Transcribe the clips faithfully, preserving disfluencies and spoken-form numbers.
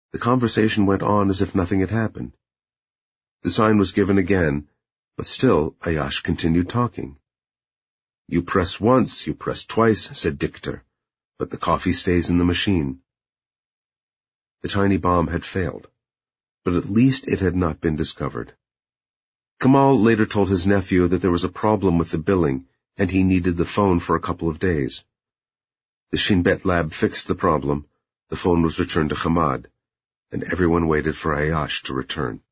The conversation went on as if nothing had happened. The sign was given again, but still Ayash continued talking. "You press once, you press twice," said Dictor, "but the coffee stays in the machine." The tiny bomb had failed, but at least it had not been discovered. Kamal later told his nephew that there was a problem with the billing and he needed the phone for a couple of days. The Shin Bet lab fixed the problem, the phone was returned to Hamad, and everyone waited for Ayash to return.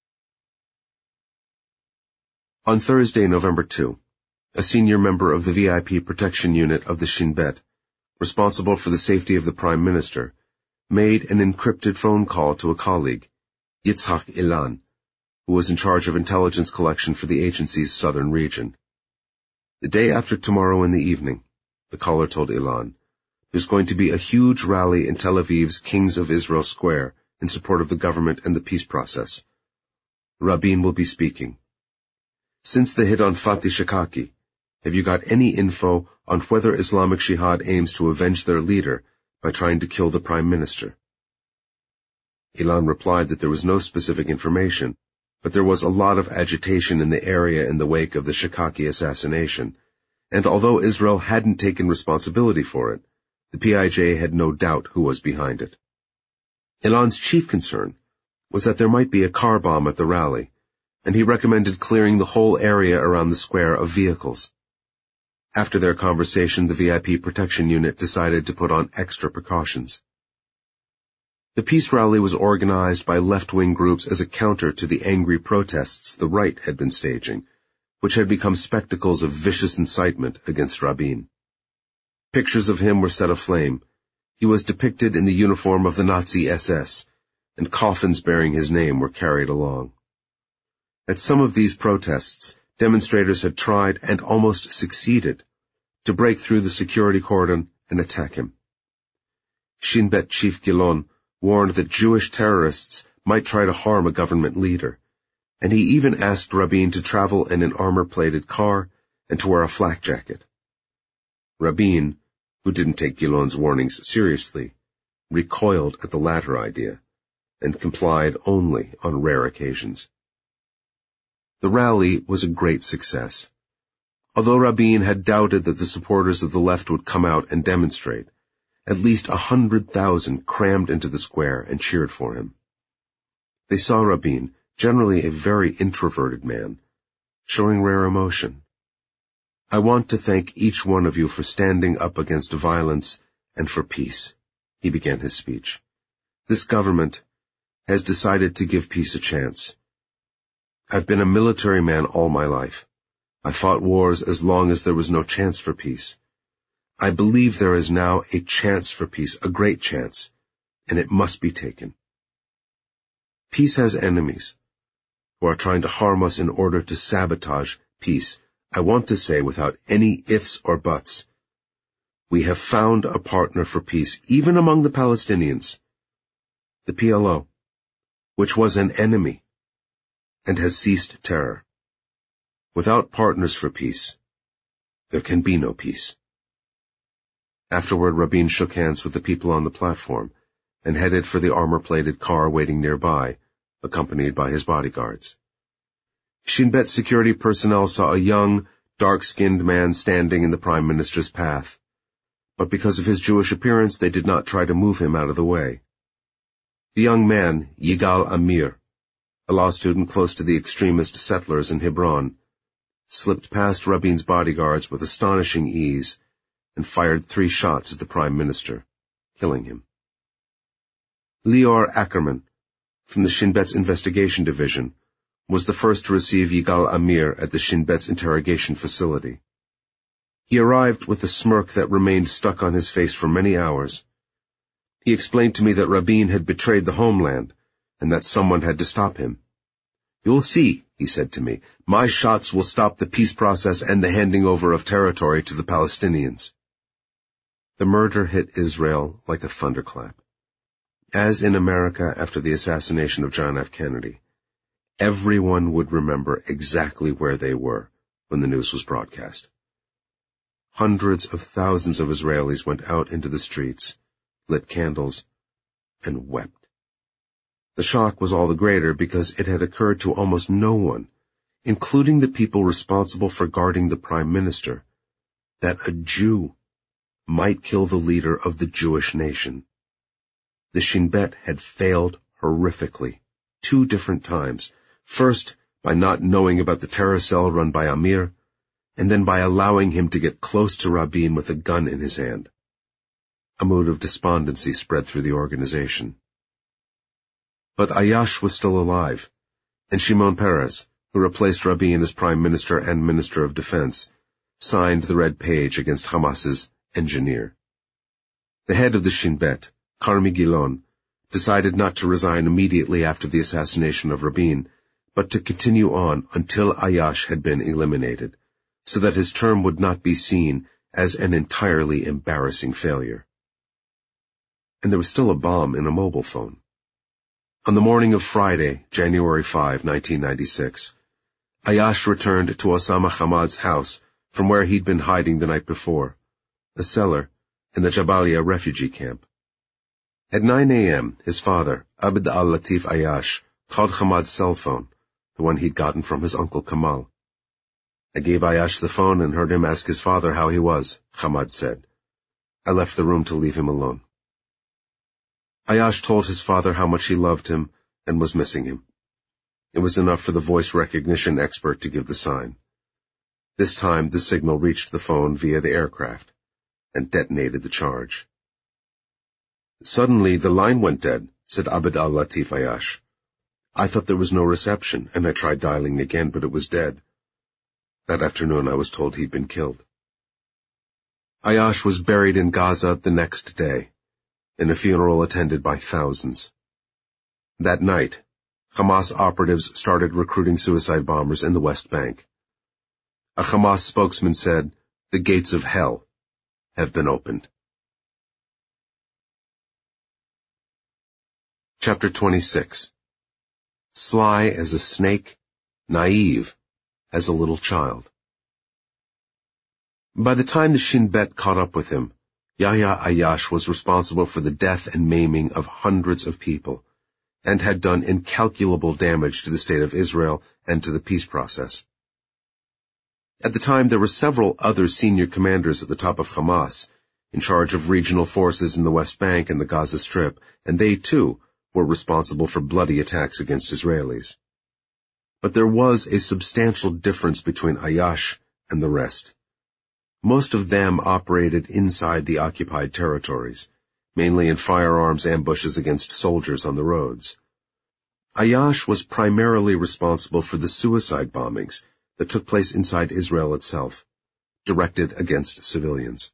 On Thursday, November second, a senior member of the V I P protection unit of the Shin Bet, responsible for the safety of the Prime Minister, made an encrypted phone call to a colleague, Yitzhak Ilan, who was in charge of intelligence collection for the agency's southern region. "The day after tomorrow in the evening," the caller told Ilan, "there's going to be a huge rally in Tel Aviv's Kings of Israel Square in support of the government and the peace process. Rabin will be speaking. Since the hit on Fatih Shakaki, have you got any info on whether Islamic Jihad aims to avenge their leader by trying to kill the Prime Minister?" Ilan replied that there was no specific information, but there was a lot of agitation in the area in the wake of the Shakaki assassination, and although Israel hadn't taken responsibility for it, the P I J had no doubt who was behind it. Ilan's chief concern was that there might be a car bomb at the rally, and he recommended clearing the whole area around the square of vehicles. After their conversation, the V I P protection unit decided to put on extra precautions. The peace rally was organized by left-wing groups as a counter to the angry protests the right had been staging, which had become spectacles of vicious incitement against Rabin. Pictures of him were set aflame. He was depicted in the uniform of the Nazi S S, and coffins bearing his name were carried along. At some of these protests, demonstrators had tried and almost succeeded to break through the security cordon and attack him. Shin Bet Chief Gilon warned that Jewish terrorists might try to harm a government leader, and he even asked Rabin to travel in an armor-plated car and to wear a flak jacket. Rabin, who didn't take Gilon's warnings seriously, recoiled at the latter idea, and complied only on rare occasions. The rally was a great success. Although Rabin had doubted that the supporters of the left would come out and demonstrate, at least a hundred thousand crammed into the square and cheered for him. They saw Rabin, generally a very introverted man, showing rare emotion. "I want to thank each one of you for standing up against violence and for peace," he began his speech. "This government has decided to give peace a chance. I've been a military man all my life. I fought wars as long as there was no chance for peace. I believe there is now a chance for peace, a great chance, and it must be taken. Peace has enemies who are trying to harm us in order to sabotage peace. I want to say without any ifs or buts, we have found a partner for peace, even among the Palestinians, the P L O, which was an enemy and has ceased terror. Without partners for peace, there can be no peace." Afterward, Rabin shook hands with the people on the platform and headed for the armor-plated car waiting nearby, accompanied by his bodyguards. Shin Bet security personnel saw a young, dark-skinned man standing in the Prime Minister's path, but because of his Jewish appearance, they did not try to move him out of the way. The young man, Yigal Amir, a law student close to the extremist settlers in Hebron, slipped past Rabin's bodyguards with astonishing ease and fired three shots at the Prime Minister, killing him. Lior Ackerman, from the Shin Bet's investigation division, was the first to receive Yigal Amir at the Shin Bet's interrogation facility. He arrived with a smirk that remained stuck on his face for many hours. He explained to me that Rabin had betrayed the homeland, and that someone had to stop him. "You'll see," he said to me, "my shots will stop the peace process and the handing over of territory to the Palestinians." The murder hit Israel like a thunderclap. As in America after the assassination of John F. Kennedy, everyone would remember exactly where they were when the news was broadcast. Hundreds of thousands of Israelis went out into the streets, lit candles, and wept. The shock was all the greater because it had occurred to almost no one, including the people responsible for guarding the prime minister, that a Jew might kill the leader of the Jewish nation. The Shin Bet had failed horrifically, two different times, first by not knowing about the terror cell run by Amir, and then by allowing him to get close to Rabin with a gun in his hand. A mood of despondency spread through the organization. But Ayash was still alive, and Shimon Peres, who replaced Rabin as Prime Minister and Minister of Defense, signed the red page against Hamas's engineer. The head of the Shin Bet, Carmi Gilon, decided not to resign immediately after the assassination of Rabin, but to continue on until Ayash had been eliminated, so that his term would not be seen as an entirely embarrassing failure. And there was still a bomb in a mobile phone. On the morning of Friday, January fifth, nineteen ninety-six, Ayash returned to Osama Hamad's house from where he'd been hiding the night before, a cellar in the Jabalia refugee camp. At nine a.m., his father, Abd al-Latif Ayash, called Hamad's cell phone, the one he'd gotten from his uncle Kamal. I gave Ayash the phone and heard him ask his father how he was, Hamad said. I left the room to leave him alone. Ayash told his father how much he loved him and was missing him. It was enough for the voice recognition expert to give the sign. This time the signal reached the phone via the aircraft and detonated the charge. Suddenly the line went dead, said Abd al-Latif Ayash. I thought there was no reception, and I tried dialing again, but it was dead. That afternoon I was told he'd been killed. Ayash was buried in Gaza the next day, in a funeral attended by thousands. That night, Hamas operatives started recruiting suicide bombers in the West Bank. A Hamas spokesman said, "The gates of hell have been opened." Chapter twenty-six. Sly as a snake, naive as a little child. By the time the Shin Bet caught up with him, Yahya Ayash was responsible for the death and maiming of hundreds of people, and had done incalculable damage to the state of Israel and to the peace process. At the time, there were several other senior commanders at the top of Hamas, in charge of regional forces in the West Bank and the Gaza Strip, and they, too, were responsible for bloody attacks against Israelis. But there was a substantial difference between Ayash and the rest. Most of them operated inside the occupied territories, mainly in firearms ambushes against soldiers on the roads. Ayash was primarily responsible for the suicide bombings that took place inside Israel itself, directed against civilians.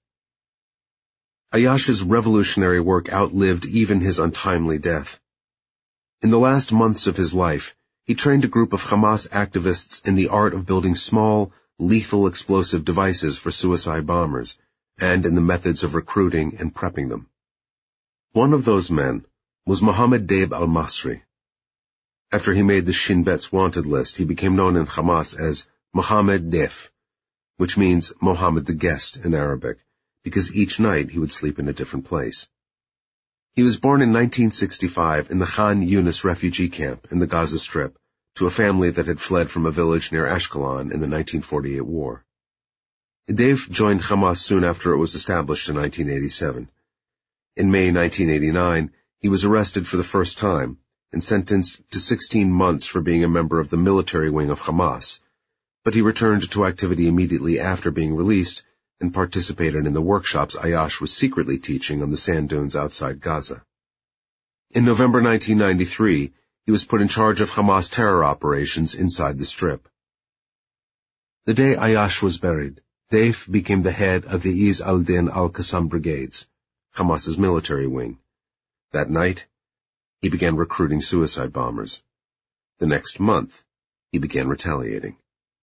Ayash's revolutionary work outlived even his untimely death. In the last months of his life, he trained a group of Hamas activists in the art of building small, lethal explosive devices for suicide bombers, and in the methods of recruiting and prepping them. One of those men was Mohammed Deib al-Masri. After he made the Shin Bet's wanted list, he became known in Hamas as Mohammed Def, which means Mohammed the Guest in Arabic, because each night he would sleep in a different place. He was born in nineteen sixty-five in the Khan Yunis refugee camp in the Gaza Strip to a family that had fled from a village near Ashkelon in the nineteen forty-eight war. Deif joined Hamas soon after it was established in nineteen eighty-seven. In May nineteen eighty-nine, he was arrested for the first time and sentenced to sixteen months for being a member of the military wing of Hamas, but he returned to activity immediately after being released and participated in the workshops Ayash was secretly teaching on the sand dunes outside Gaza. In November nineteen ninety-three, he was put in charge of Hamas terror operations inside the Strip. The day Ayash was buried, Deif became the head of the Iz al-Din al-Qassam brigades, Hamas's military wing. That night, he began recruiting suicide bombers. The next month, he began retaliating.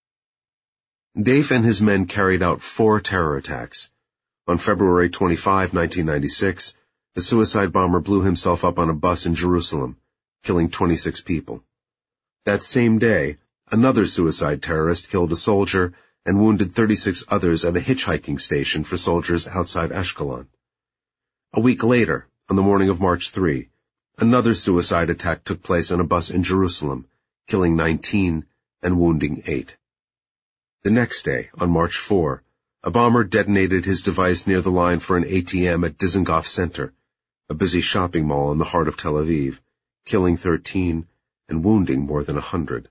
Deif and his men carried out four terror attacks. On February twenty-fifth, nineteen ninety-six, the suicide bomber blew himself up on a bus in Jerusalem, killing twenty-six people. That same day, another suicide terrorist killed a soldier and wounded thirty-six others at a hitchhiking station for soldiers outside Ashkelon. A week later, on the morning of March third, Another suicide attack took place on a bus in Jerusalem, killing nineteen and wounding eight. The next day, on March fourth, a bomber detonated his device near the line for an A T M at Dizengoff Center, a busy shopping mall in the heart of Tel Aviv, killing thirteen and wounding more than a hundred.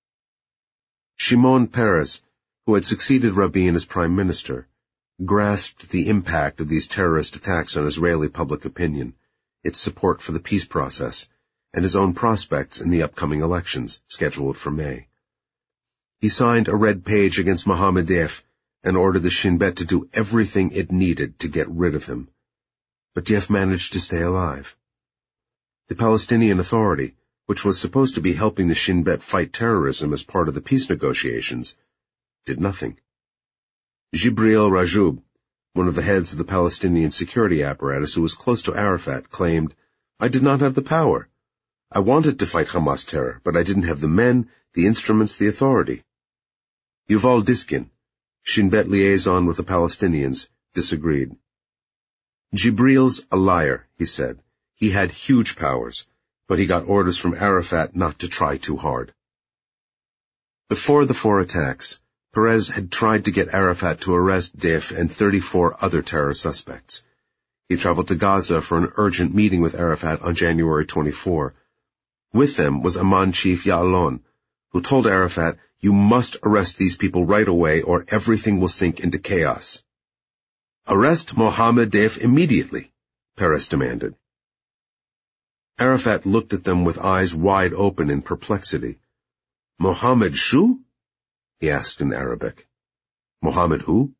Shimon Peres, who had succeeded Rabin as prime minister, grasped the impact of these terrorist attacks on Israeli public opinion, its support for the peace process, and his own prospects in the upcoming elections, scheduled for May. He signed a red page against Mohammed Deif and ordered the Shin Bet to do everything it needed to get rid of him. But Deif managed to stay alive. The Palestinian Authority, which was supposed to be helping the Shin Bet fight terrorism as part of the peace negotiations, did nothing. Jibril Rajoub, one of the heads of the Palestinian security apparatus who was close to Arafat, claimed, "I did not have the power. I wanted to fight Hamas terror, but I didn't have the men, the instruments, the authority." Yuval Diskin, Shin Bet liaison with the Palestinians, disagreed. "Jibril's a liar," he said. "He had huge powers, but he got orders from Arafat not to try too hard." Before the four attacks, Peres had tried to get Arafat to arrest Deif and thirty-four other terror suspects. He traveled to Gaza for an urgent meeting with Arafat on January twenty-fourth. With them was Amman chief Ya'alon, who told Arafat, "You must arrest these people right away or everything will sink into chaos." "Arrest Mohammed Deif immediately," Peres demanded. Arafat looked at them with eyes wide open in perplexity. "Mohammed Shu?" he asked in Arabic. "Mohammed who?"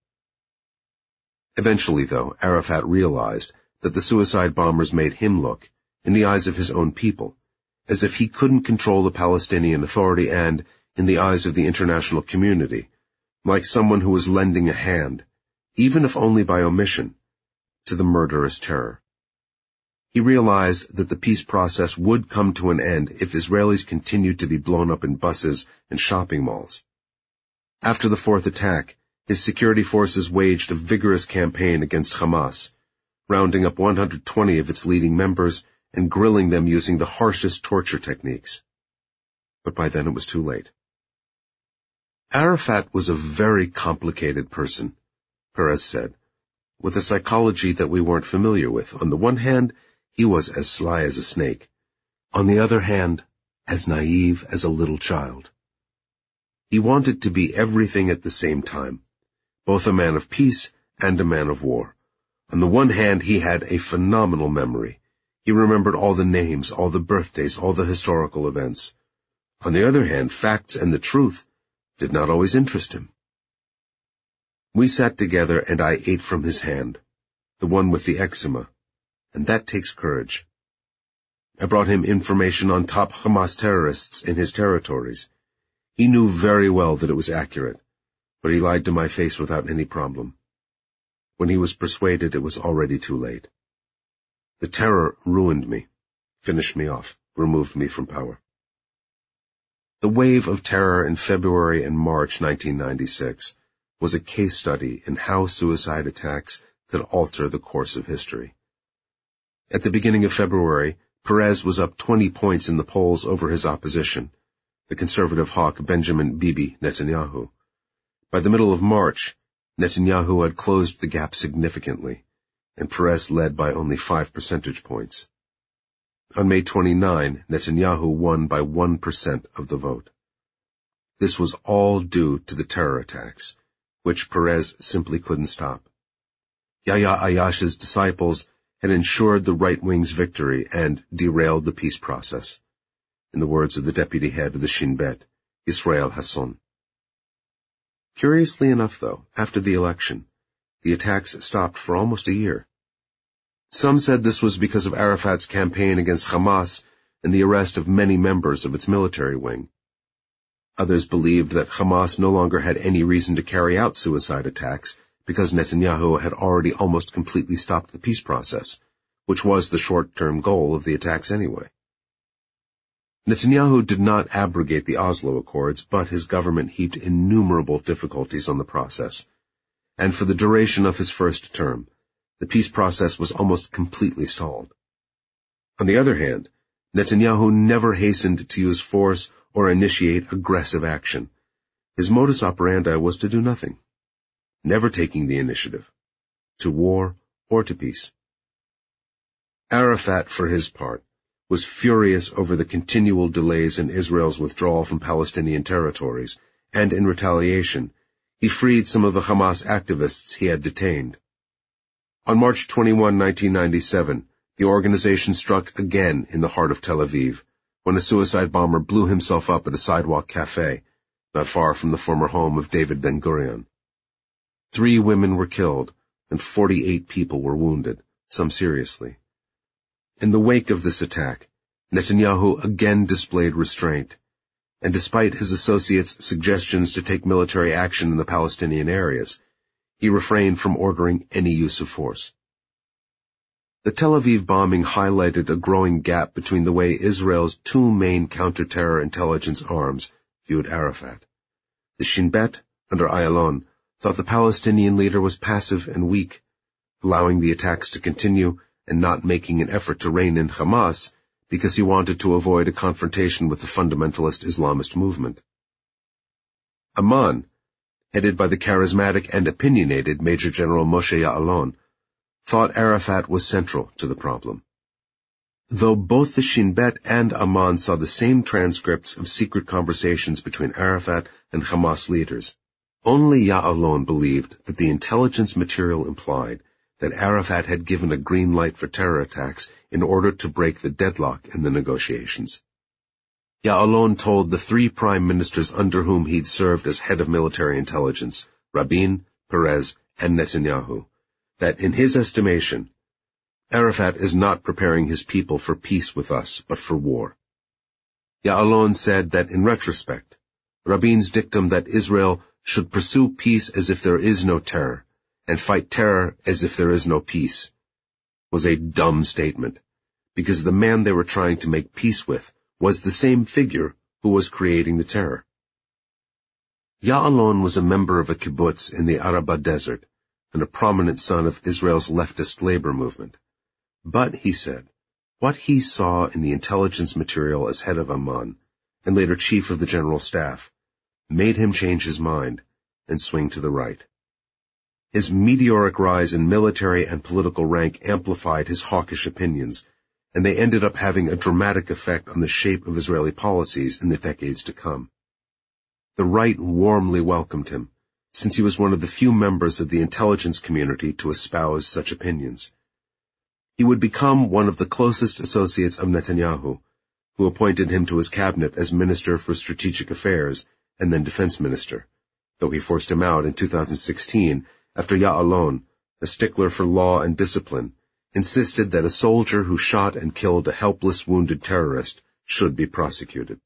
Eventually, though, Arafat realized that the suicide bombers made him look, in the eyes of his own people, as if he couldn't control the Palestinian Authority and, in the eyes of the international community, like someone who was lending a hand, even if only by omission, to the murderous terror. He realized that the peace process would come to an end if Israelis continued to be blown up in buses and shopping malls. After the fourth attack, his security forces waged a vigorous campaign against Hamas, rounding up one hundred twenty of its leading members and grilling them using the harshest torture techniques. But by then it was too late. Arafat was a very complicated person, Peres said, with a psychology that we weren't familiar with. On the one hand, he was as sly as a snake. On the other hand, as naive as a little child. He wanted to be everything at the same time, both a man of peace and a man of war. On the one hand, he had a phenomenal memory. He remembered all the names, all the birthdays, all the historical events. On the other hand, facts and the truth did not always interest him. We sat together and I ate from his hand, the one with the eczema, and that takes courage. I brought him information on top Hamas terrorists in his territories. He knew very well that it was accurate, but he lied to my face without any problem. When he was persuaded, it was already too late. The terror ruined me, finished me off, removed me from power. The wave of terror in February and March nineteen ninety-six was a case study in how suicide attacks could alter the course of history. At the beginning of February, Peres was up twenty points in the polls over his opposition, the conservative hawk Benjamin Bibi Netanyahu. By the middle of March, Netanyahu had closed the gap significantly, and Peres led by only five percentage points. On May twenty-ninth, Netanyahu won by one percent of the vote. This was all due to the terror attacks, which Peres simply couldn't stop. Yahya Ayash's disciples had ensured the right wing's victory and derailed the peace process, in the words of the deputy head of the Shin Bet, Israel Hasson. Curiously enough, though, after the election, the attacks stopped for almost a year. Some said this was because of Arafat's campaign against Hamas and the arrest of many members of its military wing. Others believed that Hamas no longer had any reason to carry out suicide attacks because Netanyahu had already almost completely stopped the peace process, which was the short-term goal of the attacks anyway. Netanyahu did not abrogate the Oslo Accords, but his government heaped innumerable difficulties on the process, and for the duration of his first term, the peace process was almost completely stalled. On the other hand, Netanyahu never hastened to use force or initiate aggressive action. His modus operandi was to do nothing, never taking the initiative, to war or to peace. Arafat, for his part, was furious over the continual delays in Israel's withdrawal from Palestinian territories, and in retaliation, he freed some of the Hamas activists he had detained. On March twenty-first, nineteen ninety-seven, the organization struck again in the heart of Tel Aviv, when a suicide bomber blew himself up at a sidewalk cafe, not far from the former home of David Ben-Gurion. Three women were killed, and forty-eight people were wounded, some seriously. In the wake of this attack, Netanyahu again displayed restraint, and despite his associates' suggestions to take military action in the Palestinian areas, he refrained from ordering any use of force. The Tel Aviv bombing highlighted a growing gap between the way Israel's two main counter-terror intelligence arms viewed Arafat. The Shin Bet, under Ayalon, thought the Palestinian leader was passive and weak, allowing the attacks to continue and not making an effort to rein in Hamas because he wanted to avoid a confrontation with the fundamentalist Islamist movement. Amman, headed by the charismatic and opinionated Major General Moshe Ya'alon, thought Arafat was central to the problem. Though both the Shin Bet and Amman saw the same transcripts of secret conversations between Arafat and Hamas leaders, only Ya'alon believed that the intelligence material implied that Arafat had given a green light for terror attacks in order to break the deadlock in the negotiations. Ya'alon told the three prime ministers under whom he'd served as head of military intelligence, Rabin, Perez, and Netanyahu, that in his estimation, Arafat is not preparing his people for peace with us, but for war. Ya'alon said that in retrospect, Rabin's dictum that Israel should pursue peace as if there is no terror, and fight terror as if there is no peace, was a dumb statement, because the man they were trying to make peace with was the same figure who was creating the terror. Ya'alon was a member of a kibbutz in the Araba Desert, and a prominent son of Israel's leftist labor movement. But, he said, what he saw in the intelligence material as head of Amman, and later chief of the general staff, made him change his mind and swing to the right. His meteoric rise in military and political rank amplified his hawkish opinions, and they ended up having a dramatic effect on the shape of Israeli policies in the decades to come. The right warmly welcomed him, since he was one of the few members of the intelligence community to espouse such opinions. He would become one of the closest associates of Netanyahu, who appointed him to his cabinet as Minister for Strategic Affairs and then Defense Minister, though he forced him out in two thousand sixteen after Ya'alon, a stickler for law and discipline, insisted that a soldier who shot and killed a helpless wounded terrorist should be prosecuted.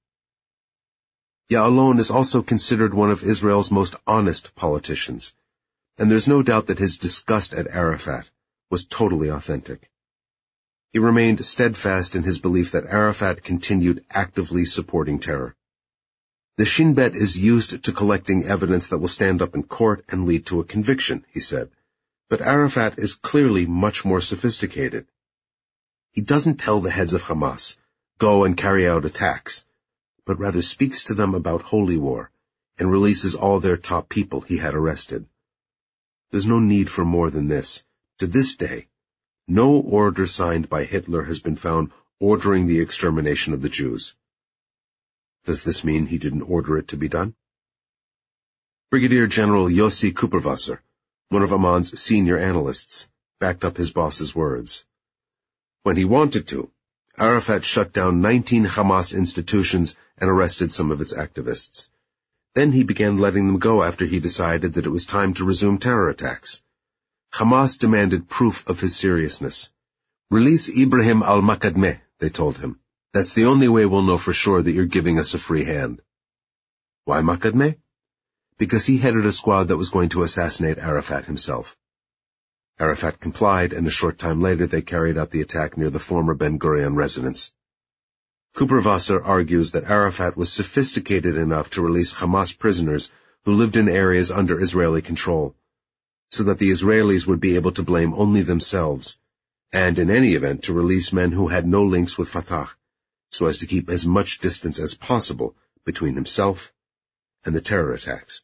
Ya'alon is also considered one of Israel's most honest politicians, and there's no doubt that his disgust at Arafat was totally authentic. He remained steadfast in his belief that Arafat continued actively supporting terror. The Shin Bet is used to collecting evidence that will stand up in court and lead to a conviction, he said, but Arafat is clearly much more sophisticated. He doesn't tell the heads of Hamas, go and carry out attacks, but rather speaks to them about holy war and releases all their top people he had arrested. There's no need for more than this. To this day, no order signed by Hitler has been found ordering the extermination of the Jews. Does this mean he didn't order it to be done? Brigadier General Yossi Kuperwasser, one of Amman's senior analysts, backed up his boss's words. When he wanted to, Arafat shut down nineteen Hamas institutions and arrested some of its activists. Then he began letting them go after he decided that it was time to resume terror attacks. Hamas demanded proof of his seriousness. Release Ibrahim al-Makadmeh, they told him. That's the only way we'll know for sure that you're giving us a free hand. Why Makadmeh? Because he headed a squad that was going to assassinate Arafat himself. Arafat complied, and a short time later they carried out the attack near the former Ben-Gurion residence. Kuperwasser argues that Arafat was sophisticated enough to release Hamas prisoners who lived in areas under Israeli control, so that the Israelis would be able to blame only themselves, and in any event to release men who had no links with Fatah, so as to keep as much distance as possible between himself and the terror attacks.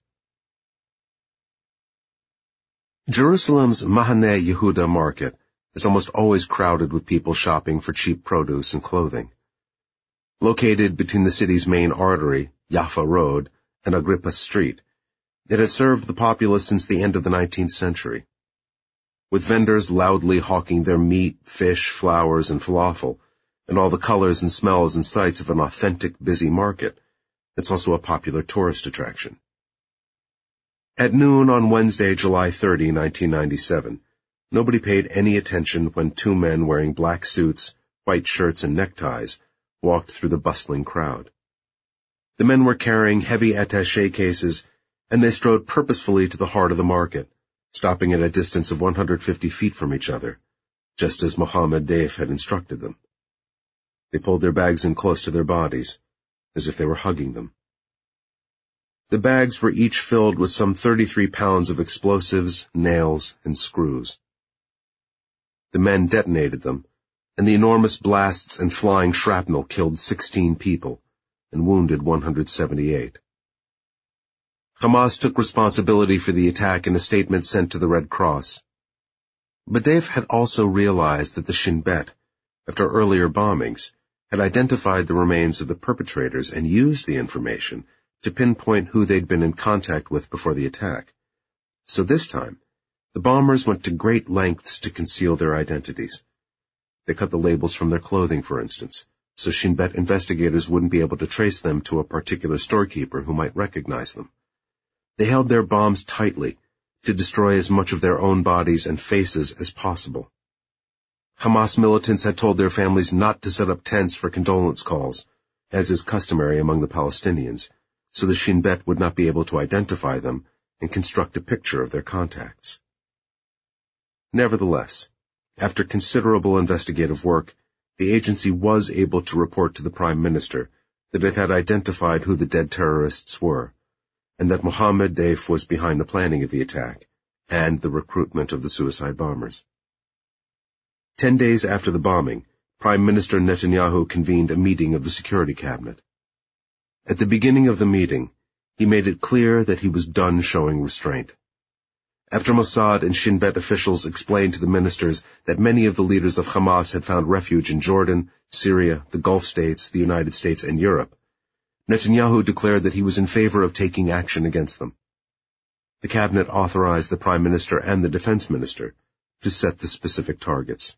Jerusalem's Mahaneh Yehuda market is almost always crowded with people shopping for cheap produce and clothing. Located between the city's main artery, Jaffa Road, and Agrippa Street, it has served the populace since the end of the nineteenth century. With vendors loudly hawking their meat, fish, flowers, and falafel, and all the colors and smells and sights of an authentic, busy market, it's also a popular tourist attraction. At noon on Wednesday, July thirtieth, nineteen ninety-seven, nobody paid any attention when two men wearing black suits, white shirts, and neckties walked through the bustling crowd. The men were carrying heavy attaché cases, and they strode purposefully to the heart of the market, stopping at a distance of one hundred fifty feet from each other, just as Mohammed Deif had instructed them. They pulled their bags in close to their bodies, as if they were hugging them. The bags were each filled with some thirty-three pounds of explosives, nails, and screws. The men detonated them, and the enormous blasts and flying shrapnel killed sixteen people and wounded one hundred seventy-eight. Hamas took responsibility for the attack in a statement sent to the Red Cross. But Deif had also realized that the Shin Bet, after earlier bombings, had identified the remains of the perpetrators and used the information to pinpoint who they'd been in contact with before the attack. So this time, the bombers went to great lengths to conceal their identities. They cut the labels from their clothing, for instance, so Shin Bet investigators wouldn't be able to trace them to a particular storekeeper who might recognize them. They held their bombs tightly to destroy as much of their own bodies and faces as possible. Hamas militants had told their families not to set up tents for condolence calls, as is customary among the Palestinians, so the Shin Bet would not be able to identify them and construct a picture of their contacts. Nevertheless, after considerable investigative work, the agency was able to report to the Prime Minister that it had identified who the dead terrorists were, and that Mohammed Deif was behind the planning of the attack and the recruitment of the suicide bombers. Ten days after the bombing, Prime Minister Netanyahu convened a meeting of the Security Cabinet. At the beginning of the meeting, he made it clear that he was done showing restraint. After Mossad and Shin Bet officials explained to the ministers that many of the leaders of Hamas had found refuge in Jordan, Syria, the Gulf states, the United States, and Europe, Netanyahu declared that he was in favor of taking action against them. The cabinet authorized the Prime Minister and the Defense Minister to set the specific targets.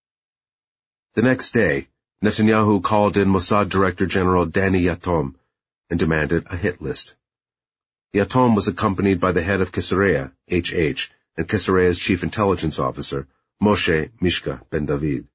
The next day, Netanyahu called in Mossad Director General Danny Yatom and demanded a hit list. Yatom was accompanied by the head of Keserea, H H, and Keserea's chief intelligence officer, Moshe Mishka Ben David.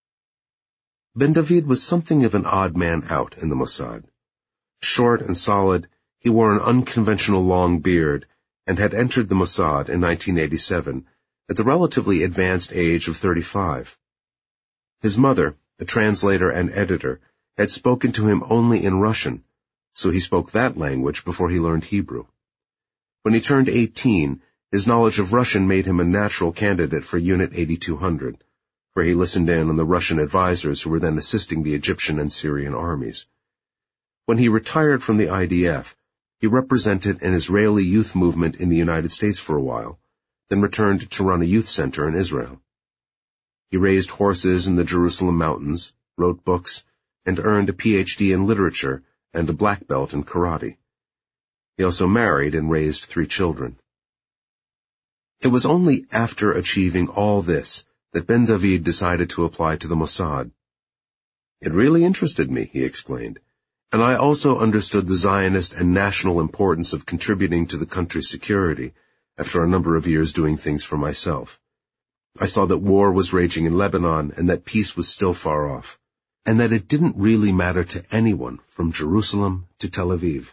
Ben David was something of an odd man out in the Mossad. Short and solid, he wore an unconventional long beard and had entered the Mossad in nineteen eighty-seven at the relatively advanced age of thirty-five. His mother, a translator and editor, had spoken to him only in Russian, so he spoke that language before he learned Hebrew. When he turned eighteen, his knowledge of Russian made him a natural candidate for Unit eighty-two hundred, where he listened in on the Russian advisors who were then assisting the Egyptian and Syrian armies. When he retired from the I D F, he represented an Israeli youth movement in the United States for a while, then returned to run a youth center in Israel. He raised horses in the Jerusalem mountains, wrote books, and earned a P H D in literature and a black belt in karate. He also married and raised three children. It was only after achieving all this that Ben David decided to apply to the Mossad. It really interested me, he explained, and I also understood the Zionist and national importance of contributing to the country's security after a number of years doing things for myself. I saw that war was raging in Lebanon and that peace was still far off, and that it didn't really matter to anyone from Jerusalem to Tel Aviv.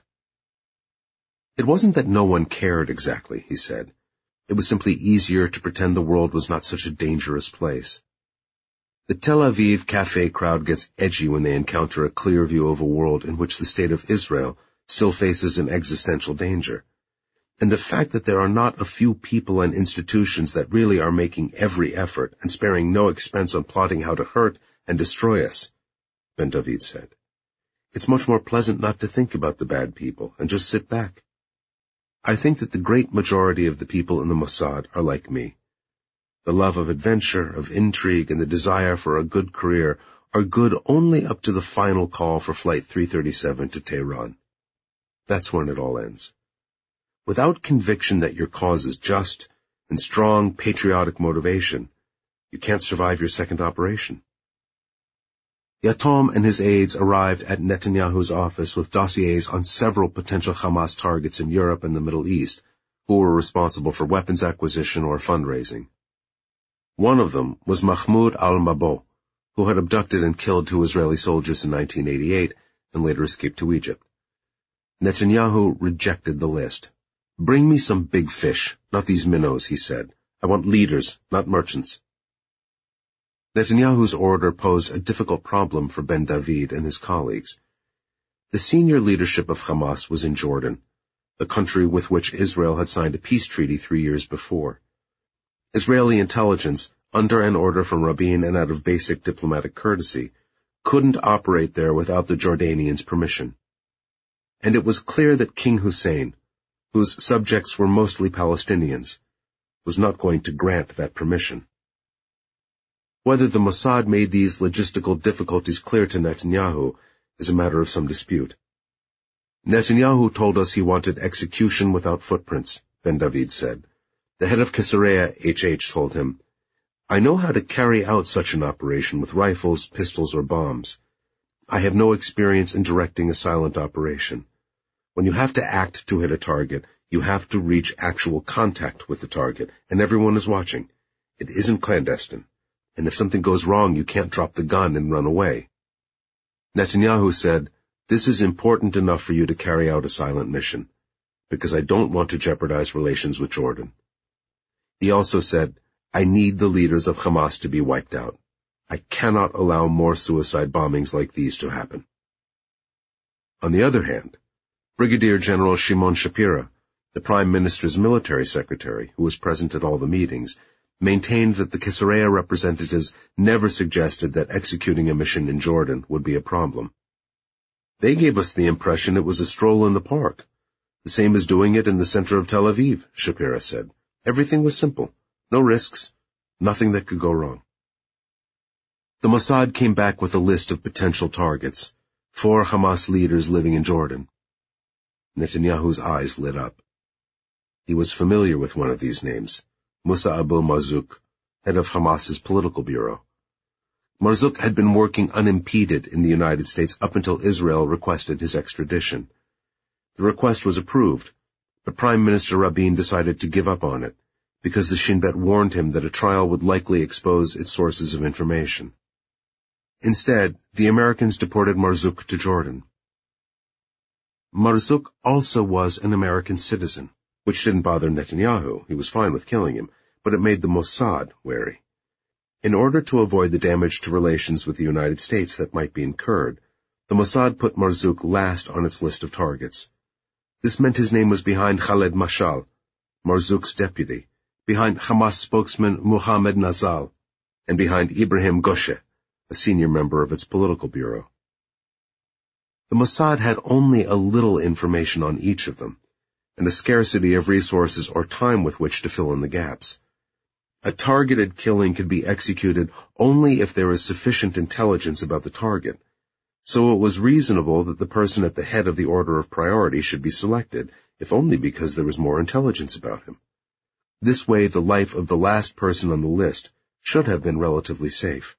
It wasn't that no one cared exactly, he said. It was simply easier to pretend the world was not such a dangerous place. The Tel Aviv cafe crowd gets edgy when they encounter a clear view of a world in which the state of Israel still faces an existential danger. and the fact that there are not a few people and institutions that really are making every effort and sparing no expense on plotting how to hurt and destroy us, Ben David said. It's much more pleasant not to think about the bad people and just sit back. I think that the great majority of the people in the Mossad are like me. The love of adventure, of intrigue, and the desire for a good career are good only up to the final call for Flight three thirty-seven to Tehran. That's when it all ends. Without conviction that your cause is just and strong patriotic motivation, you can't survive your second operation. Yatom and his aides arrived at Netanyahu's office with dossiers on several potential Hamas targets in Europe and the Middle East, who were responsible for weapons acquisition or fundraising. One of them was Mahmoud al-Mabo, who had abducted and killed two Israeli soldiers in nineteen eighty-eight and later escaped to Egypt. Netanyahu rejected the list. Bring me some big fish, not these minnows, he said. I want leaders, not merchants. Netanyahu's order posed a difficult problem for Ben David and his colleagues. The senior leadership of Hamas was in Jordan, the country with which Israel had signed a peace treaty three years before. Israeli intelligence, under an order from Rabin and out of basic diplomatic courtesy, couldn't operate there without the Jordanians' permission. And it was clear that King Hussein, whose subjects were mostly Palestinians, was not going to grant that permission. Whether the Mossad made these logistical difficulties clear to Netanyahu is a matter of some dispute. Netanyahu told us he wanted execution without footprints, Ben David said. The head of Caesarea H H told him, I know how to carry out such an operation with rifles, pistols, or bombs. I have no experience in directing a silent operation. When you have to act to hit a target, you have to reach actual contact with the target, and everyone is watching. It isn't clandestine. And if something goes wrong, you can't drop the gun and run away. Netanyahu said, this is important enough for you to carry out a silent mission, because I don't want to jeopardize relations with Jordan. He also said, I need the leaders of Hamas to be wiped out. I cannot allow more suicide bombings like these to happen. On the other hand, Brigadier General Shimon Shapira, the Prime Minister's military secretary, who was present at all the meetings, maintained that the Caesarea representatives never suggested that executing a mission in Jordan would be a problem. They gave us the impression it was a stroll in the park, the same as doing it in the center of Tel Aviv, Shapira said. Everything was simple, no risks, nothing that could go wrong. The Mossad came back with a list of potential targets, four Hamas leaders living in Jordan. Netanyahu's eyes lit up. He was familiar with one of these names, Musa Abu Marzouk, head of Hamas's political bureau. Marzouk had been working unimpeded in the United States up until Israel requested his extradition. The request was approved, but Prime Minister Rabin decided to give up on it, because the Shin Bet warned him that a trial would likely expose its sources of information. Instead, the Americans deported Marzouk to Jordan. Marzouk also was an American citizen, which didn't bother Netanyahu. He was fine with killing him, but it made the Mossad wary. In order to avoid the damage to relations with the United States that might be incurred, the Mossad put Marzouk last on its list of targets. This meant his name was behind Khaled Mashal, Marzouk's deputy, behind Hamas spokesman Mohammed Nazal, and behind Ibrahim Goshe, a senior member of its political bureau. The Mossad had only a little information on each of them, and a scarcity of resources or time with which to fill in the gaps. A targeted killing could be executed only if there is sufficient intelligence about the target, so it was reasonable that the person at the head of the order of priority should be selected, if only because there was more intelligence about him. This way, the life of the last person on the list should have been relatively safe.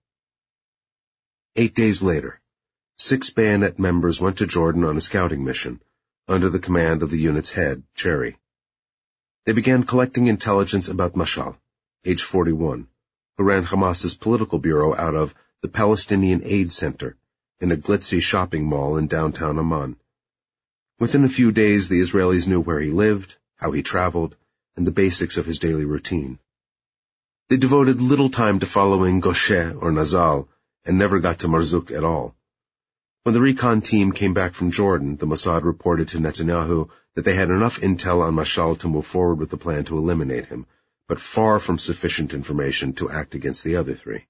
Eight days later, six bayonet members went to Jordan on a scouting mission, under the command of the unit's head, Cherry. They began collecting intelligence about Mashal, age forty-one, who ran Hamas's political bureau out of the Palestinian Aid Center, in a glitzy shopping mall in downtown Amman. Within a few days, the Israelis knew where he lived, how he traveled, and the basics of his daily routine. They devoted little time to following Goshe or Nazal, and never got to Marzouk at all. When the recon team came back from Jordan, the Mossad reported to Netanyahu that they had enough intel on Mashal to move forward with the plan to eliminate him, but far from sufficient information to act against the other three.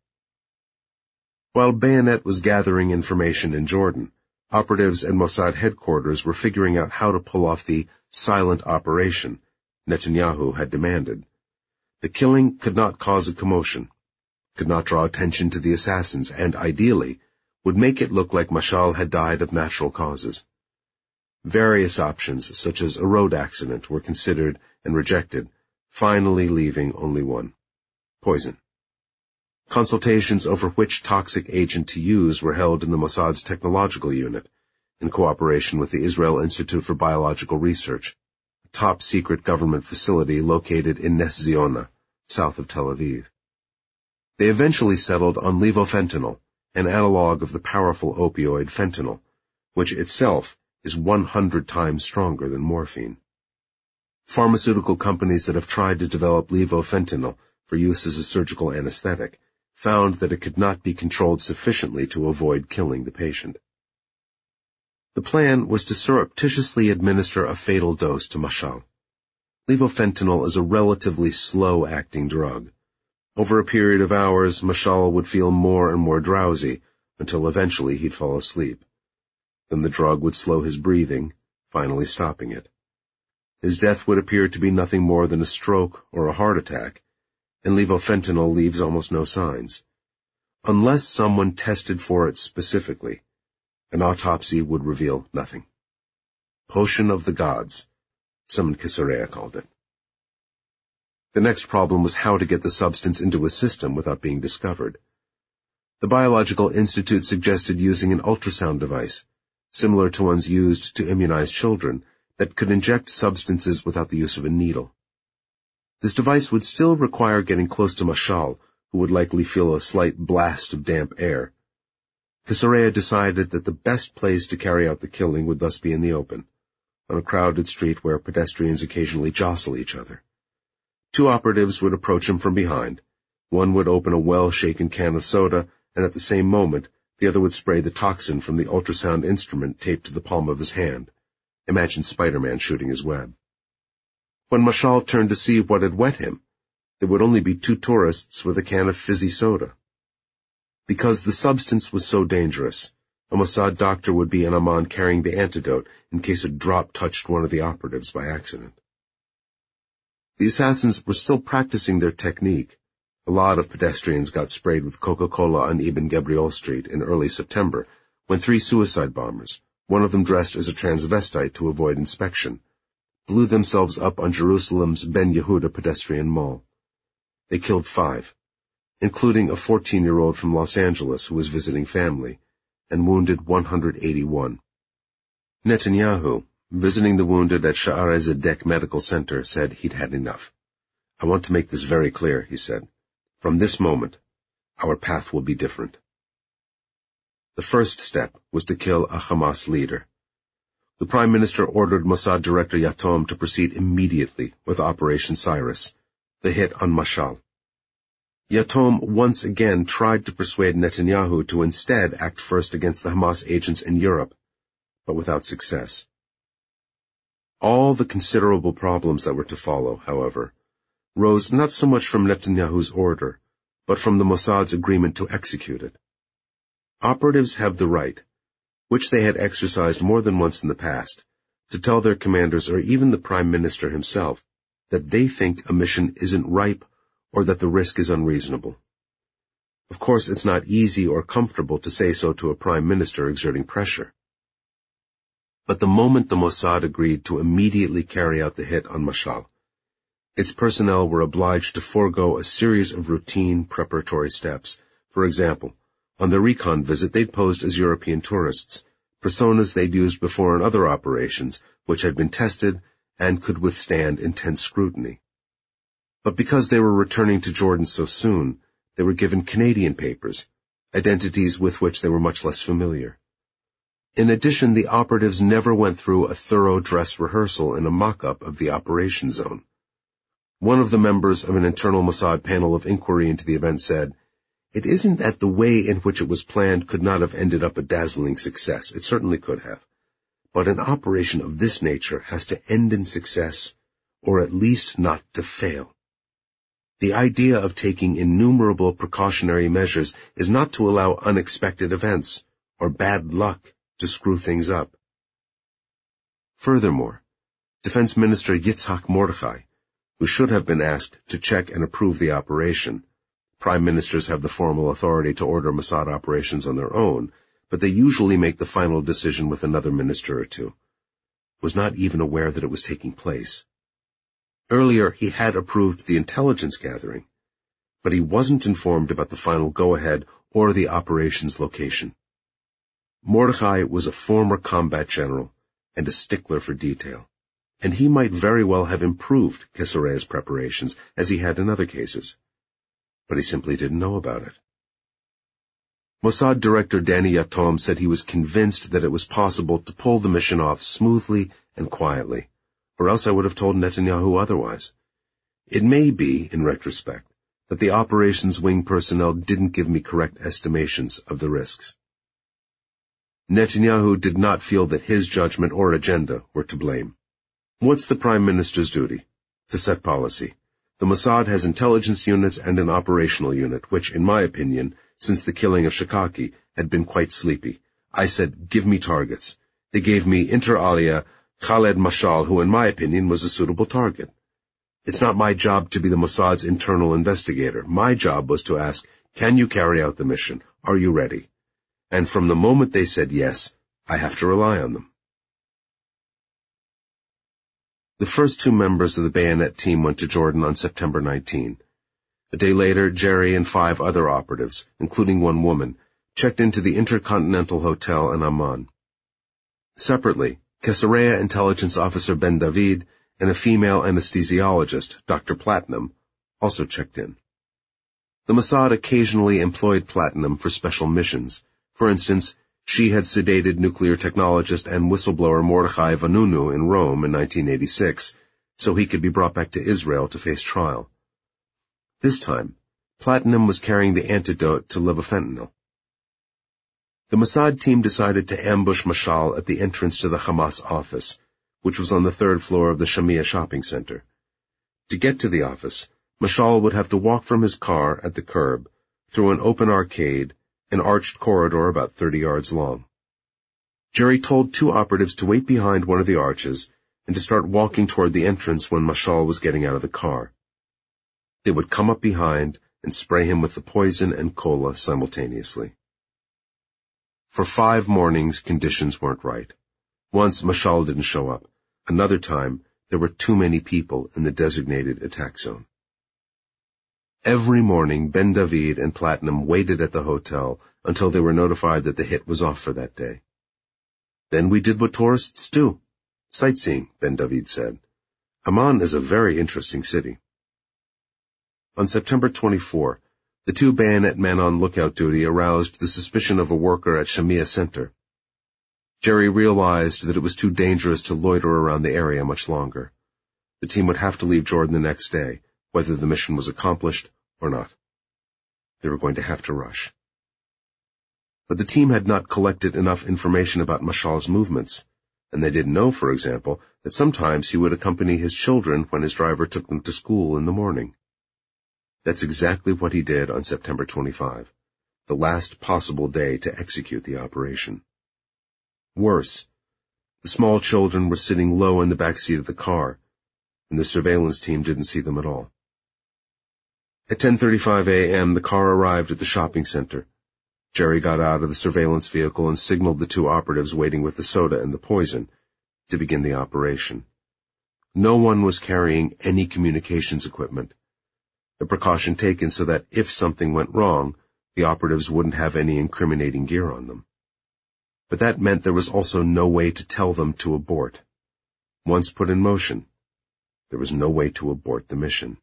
While Bayonet was gathering information in Jordan, operatives at Mossad headquarters were figuring out how to pull off the silent operation Netanyahu had demanded. The killing could not cause a commotion, could not draw attention to the assassins, and, ideally, would make it look like Mashal had died of natural causes. Various options, such as a road accident, were considered and rejected, finally leaving only one: poison. Consultations over which toxic agent to use were held in the Mossad's technological unit, in cooperation with the Israel Institute for Biological Research, a top-secret government facility located in Nes Ziona, south of Tel Aviv. They eventually settled on levofentanyl, an analog of the powerful opioid fentanyl, which itself is one hundred times stronger than morphine. Pharmaceutical companies that have tried to develop levofentanyl for use as a surgical anesthetic found that it could not be controlled sufficiently to avoid killing the patient. The plan was to surreptitiously administer a fatal dose to Mashal. Levofentanyl is a relatively slow-acting drug. Over a period of hours, Mashal would feel more and more drowsy, until eventually he'd fall asleep. Then the drug would slow his breathing, finally stopping it. His death would appear to be nothing more than a stroke or a heart attack, and levofentanyl leaves almost no signs. Unless someone tested for it specifically, an autopsy would reveal nothing. Potion of the gods, Simon Kisarea called it. The next problem was how to get the substance into his system without being discovered. The Biological Institute suggested using an ultrasound device, similar to ones used to immunize children, that could inject substances without the use of a needle. This device would still require getting close to Mashal, who would likely feel a slight blast of damp air. Kisarea decided that the best place to carry out the killing would thus be in the open, on a crowded street where pedestrians occasionally jostle each other. Two operatives would approach him from behind. One would open a well-shaken can of soda, and at the same moment, the other would spray the toxin from the ultrasound instrument taped to the palm of his hand. Imagine Spider-Man shooting his web. When Mashal turned to see what had wet him, there would only be two tourists with a can of fizzy soda. Because the substance was so dangerous, a Mossad doctor would be in Amman carrying the antidote in case a drop touched one of the operatives by accident. The assassins were still practicing their technique. A lot of pedestrians got sprayed with Coca-Cola on Ibn Gabriel Street in early September, when three suicide bombers, one of them dressed as a transvestite to avoid inspection, blew themselves up on Jerusalem's Ben Yehuda pedestrian mall. They killed five, including a fourteen-year-old from Los Angeles who was visiting family, and wounded one hundred eighty-one. Netanyahu, visiting the wounded at Sha'arei Zedek Medical Center, said he'd had enough. "I want to make this very clear," he said. "From this moment, our path will be different." The first step was to kill a Hamas leader. The Prime Minister ordered Mossad Director Yatom to proceed immediately with Operation Cyrus, the hit on Mashal. Yatom once again tried to persuade Netanyahu to instead act first against the Hamas agents in Europe, but without success. All the considerable problems that were to follow, however, rose not so much from Netanyahu's order, but from the Mossad's agreement to execute it. Operatives have the right, which they had exercised more than once in the past, to tell their commanders or even the Prime Minister himself that they think a mission isn't ripe or that the risk is unreasonable. Of course, it's not easy or comfortable to say so to a Prime Minister exerting pressure. But the moment the Mossad agreed to immediately carry out the hit on Mashal, its personnel were obliged to forego a series of routine preparatory steps. For example, on their recon visit they'd posed as European tourists, personas they'd used before in other operations, which had been tested and could withstand intense scrutiny. But because they were returning to Jordan so soon, they were given Canadian papers, identities with which they were much less familiar. In addition, the operatives never went through a thorough dress rehearsal in a mock-up of the operation zone. One of the members of an internal Mossad panel of inquiry into the event said, It isn't that the way in which it was planned could not have ended up a dazzling success. It certainly could have. But an operation of this nature has to end in success, or at least not to fail. The idea of taking innumerable precautionary measures is not to allow unexpected events or bad luck to screw things up. Furthermore, Defense Minister Yitzhak Mordechai, who should have been asked to check and approve the operation — prime ministers have the formal authority to order Mossad operations on their own, but they usually make the final decision with another minister or two — was not even aware that it was taking place. Earlier, he had approved the intelligence gathering, but he wasn't informed about the final go-ahead or the operation's location. Mordechai was a former combat general and a stickler for detail, and he might very well have improved Keserea's preparations, as he had in other cases. But he simply didn't know about it. Mossad Director Danny Yatom said he was convinced that it was possible to pull the mission off smoothly and quietly, or else I would have told Netanyahu otherwise. It may be, in retrospect, that the operations wing personnel didn't give me correct estimations of the risks. Netanyahu did not feel that his judgment or agenda were to blame. What's the Prime Minister's duty? To set policy. The Mossad has intelligence units and an operational unit, which, in my opinion, since the killing of Shikaki, had been quite sleepy. I said, give me targets. They gave me inter alia Khaled Mashal, who in my opinion was a suitable target. It's not my job to be the Mossad's internal investigator. My job was to ask, can you carry out the mission? Are you ready? And from the moment they said yes, I have to rely on them. The first two members of the bayonet team went to Jordan on September nineteenth. A day later, Jerry and five other operatives, including one woman, checked into the Intercontinental Hotel in Amman. Separately, Keserea Intelligence Officer Ben David and a female anesthesiologist, Doctor Platinum, also checked in. The Mossad occasionally employed Platinum for special missions. For instance, she had sedated nuclear technologist and whistleblower Mordechai Vanunu in Rome in nineteen eighty-six, so he could be brought back to Israel to face trial. This time, Platinum was carrying the antidote to levofentanyl. The Mossad team decided to ambush Mashal at the entrance to the Hamas office, which was on the third floor of the Shamia shopping center. To get to the office, Mashal would have to walk from his car at the curb, through an open arcade, an arched corridor about thirty yards long. Jerry told two operatives to wait behind one of the arches and to start walking toward the entrance when Mashal was getting out of the car. They would come up behind and spray him with the poison and cola simultaneously. For five mornings, conditions weren't right. Once, Mashal didn't show up. Another time, there were too many people in the designated attack zone. Every morning, Ben David and Platinum waited at the hotel until they were notified that the hit was off for that day. Then we did what tourists do. Sightseeing, Ben David said. Amman is a very interesting city. On September twenty-fourth, the two bayonet men on lookout duty aroused the suspicion of a worker at Shamia Center. Jerry realized that it was too dangerous to loiter around the area much longer. The team would have to leave Jordan the next day, whether the mission was accomplished or not. They were going to have to rush. But the team had not collected enough information about Mashal's movements, and they didn't know, for example, that sometimes he would accompany his children when his driver took them to school in the morning. That's exactly what he did on September twenty-fifth, the last possible day to execute the operation. Worse, the small children were sitting low in the back seat of the car, and the surveillance team didn't see them at all. At ten thirty-five a.m., the car arrived at the shopping center. Jerry got out of the surveillance vehicle and signaled the two operatives waiting with the soda and the poison to begin the operation. No one was carrying any communications equipment, a precaution taken so that if something went wrong, the operatives wouldn't have any incriminating gear on them. But that meant there was also no way to tell them to abort. Once put in motion, there was no way to abort the mission.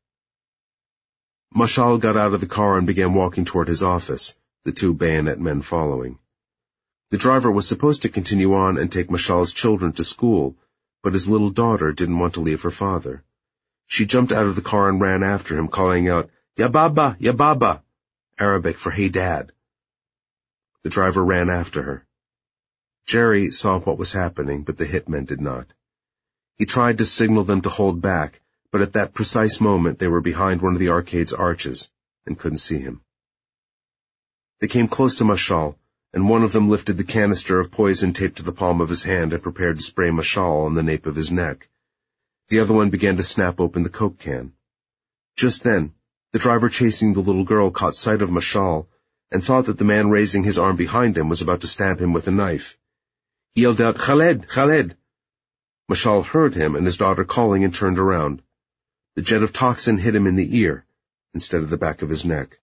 Mashal got out of the car and began walking toward his office, the two bayonet men following. The driver was supposed to continue on and take Mashal's children to school, but his little daughter didn't want to leave her father. She jumped out of the car and ran after him, calling out, "Ya Baba, Ya Baba!" Arabic for "Hey, Dad." The driver ran after her. Jerry saw what was happening, but the hitmen did not. He tried to signal them to hold back, but at that precise moment they were behind one of the arcade's arches and couldn't see him. They came close to Mashal, and one of them lifted the canister of poison taped to the palm of his hand and prepared to spray Mashal on the nape of his neck. The other one began to snap open the Coke can. Just then, the driver chasing the little girl caught sight of Mashal and thought that the man raising his arm behind him was about to stab him with a knife. He yelled out, "Khaled! Khaled!" Mashal heard him and his daughter calling and turned around. The jet of toxin hit him in the ear instead of the back of his neck.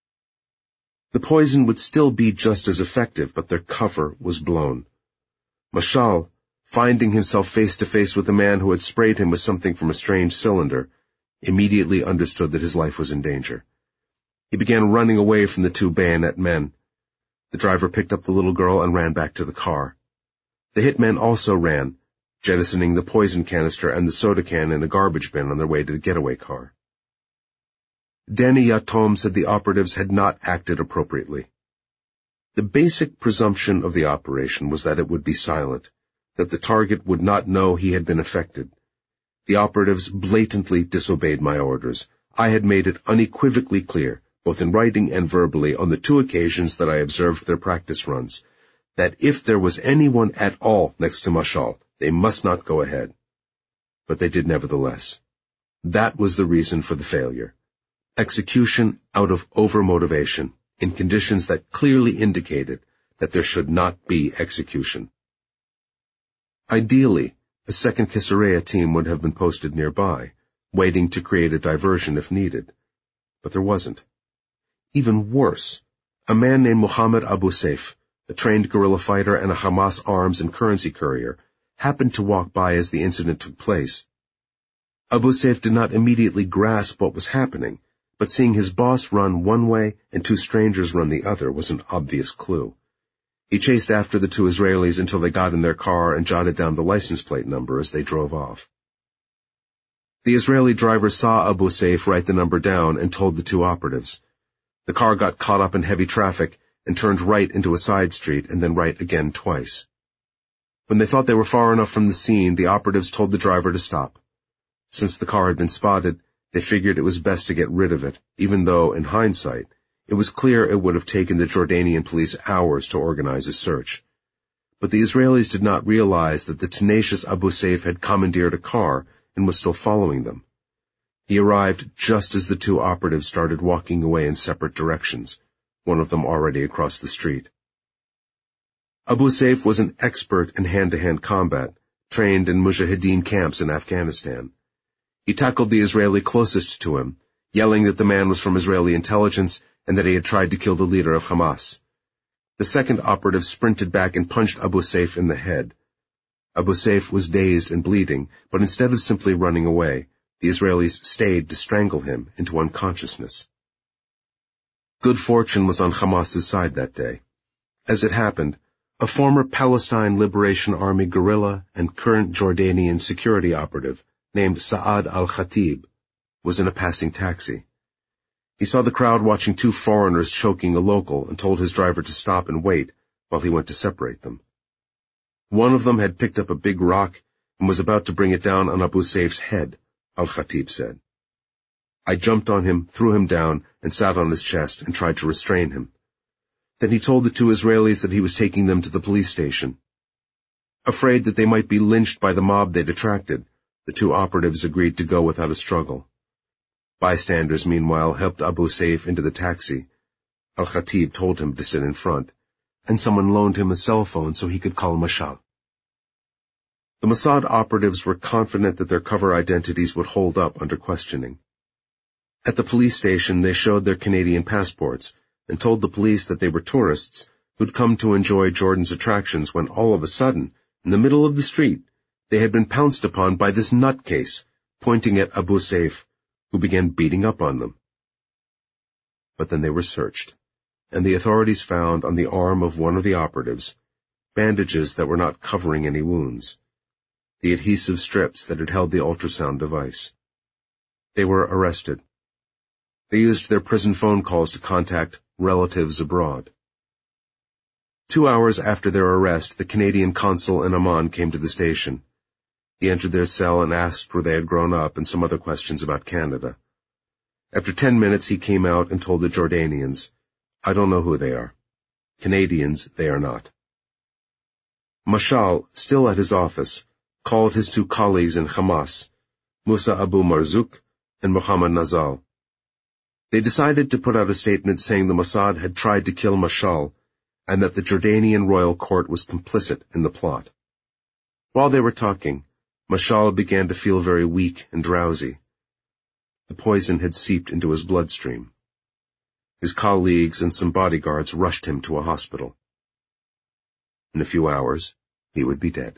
The poison would still be just as effective, but their cover was blown. Mashal, finding himself face to face with a man who had sprayed him with something from a strange cylinder, immediately understood that his life was in danger. He began running away from the two bayonet men. The driver picked up the little girl and ran back to the car. The hitmen also ran, jettisoning the poison canister and the soda can in a garbage bin on their way to the getaway car. Danny Yatom said the operatives had not acted appropriately. The basic presumption of the operation was that it would be silent, that the target would not know he had been affected. The operatives blatantly disobeyed my orders. I had made it unequivocally clear, both in writing and verbally, on the two occasions that I observed their practice runs, that if there was anyone at all next to Mashal, they must not go ahead. But they did nevertheless. That was the reason for the failure. Execution out of overmotivation, in conditions that clearly indicated that there should not be execution. Ideally, a second Kisarea team would have been posted nearby, waiting to create a diversion if needed. But there wasn't. Even worse, a man named Muhammad Abu Saif, a trained guerrilla fighter and a Hamas arms and currency courier, happened to walk by as the incident took place. Abu Saif did not immediately grasp what was happening, but seeing his boss run one way and two strangers run the other was an obvious clue. He chased after the two Israelis until they got in their car and jotted down the license plate number as they drove off. The Israeli driver saw Abu Saif write the number down and told the two operatives. The car got caught up in heavy traffic and turned right into a side street and then right again twice. When they thought they were far enough from the scene, the operatives told the driver to stop. Since the car had been spotted, they figured it was best to get rid of it, even though, in hindsight, it was clear it would have taken the Jordanian police hours to organize a search. But the Israelis did not realize that the tenacious Abu Saif had commandeered a car and was still following them. He arrived just as the two operatives started walking away in separate directions, one of them already across the street. Abu Saif was an expert in hand-to-hand combat, trained in Mujahideen camps in Afghanistan. He tackled the Israeli closest to him, yelling that the man was from Israeli intelligence and that he had tried to kill the leader of Hamas. The second operative sprinted back and punched Abu Saif in the head. Abu Saif was dazed and bleeding, but instead of simply running away, the Israelis stayed to strangle him into unconsciousness. Good fortune was on Hamas's side that day. As it happened, a former Palestine Liberation Army guerrilla and current Jordanian security operative named Saad al-Khatib was in a passing taxi. He saw the crowd watching two foreigners choking a local and told his driver to stop and wait while he went to separate them. One of them had picked up a big rock and was about to bring it down on Abu Saif's head, al-Khatib said. I jumped on him, threw him down, and sat on his chest and tried to restrain him. Then he told the two Israelis that he was taking them to the police station. Afraid that they might be lynched by the mob they'd attracted, the two operatives agreed to go without a struggle. Bystanders, meanwhile, helped Abu Saif into the taxi. Al-Khatib told him to sit in front, and someone loaned him a cell phone so he could call Mashal. The Mossad operatives were confident that their cover identities would hold up under questioning. At the police station, they showed their Canadian passports and told the police that they were tourists who'd come to enjoy Jordan's attractions when all of a sudden, in the middle of the street, they had been pounced upon by this nutcase, pointing at Abu Saif, who began beating up on them. But then they were searched, and the authorities found on the arm of one of the operatives bandages that were not covering any wounds, the adhesive strips that had held the ultrasound device. They were arrested. They used their prison phone calls to contact relatives abroad. Two hours after their arrest, the Canadian consul in Amman came to the station. He entered their cell and asked where they had grown up and some other questions about Canada. After ten minutes, he came out and told the Jordanians, "I don't know who they are. Canadians, they are not." Mashal, still at his office, called his two colleagues in Hamas, Musa Abu Marzouk and Muhammad Nazal. They decided to put out a statement saying the Mossad had tried to kill Mashal and that the Jordanian royal court was complicit in the plot. While they were talking, Mashal began to feel very weak and drowsy. The poison had seeped into his bloodstream. His colleagues and some bodyguards rushed him to a hospital. In a few hours, he would be dead.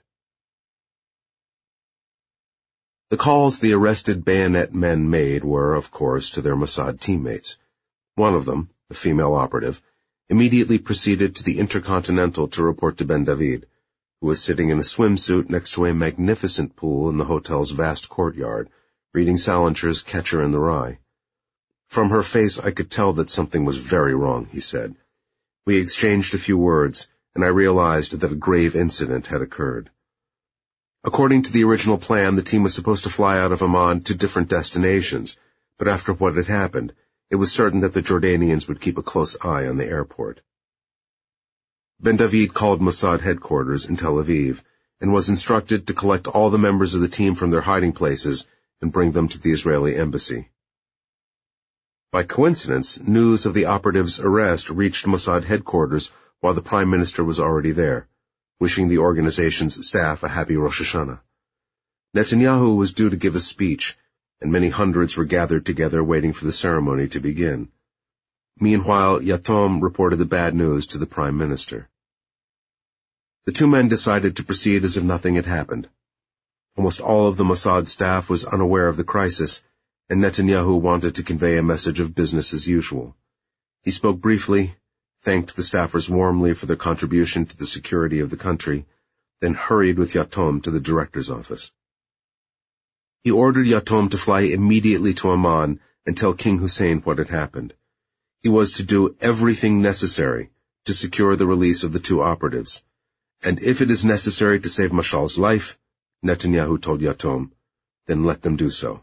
The calls the arrested bayonet men made were, of course, to their Mossad teammates. One of them, a female operative, immediately proceeded to the Intercontinental to report to Ben David, who was sitting in a swimsuit next to a magnificent pool in the hotel's vast courtyard, reading Salinger's Catcher in the Rye. From her face I could tell that something was very wrong, he said. We exchanged a few words, and I realized that a grave incident had occurred. According to the original plan, the team was supposed to fly out of Amman to different destinations, but after what had happened, it was certain that the Jordanians would keep a close eye on the airport. Ben David called Mossad headquarters in Tel Aviv and was instructed to collect all the members of the team from their hiding places and bring them to the Israeli embassy. By coincidence, news of the operative's arrest reached Mossad headquarters while the Prime Minister was already there, wishing the organization's staff a happy Rosh Hashanah. Netanyahu was due to give a speech, and many hundreds were gathered together waiting for the ceremony to begin. Meanwhile, Yatom reported the bad news to the Prime Minister. The two men decided to proceed as if nothing had happened. Almost all of the Mossad staff was unaware of the crisis, and Netanyahu wanted to convey a message of business as usual. He spoke briefly, thanked the staffers warmly for their contribution to the security of the country, then hurried with Yatom to the director's office. He ordered Yatom to fly immediately to Amman and tell King Hussein what had happened. He was to do everything necessary to secure the release of the two operatives, and if it is necessary to save Mashal's life, Netanyahu told Yatom, then let them do so.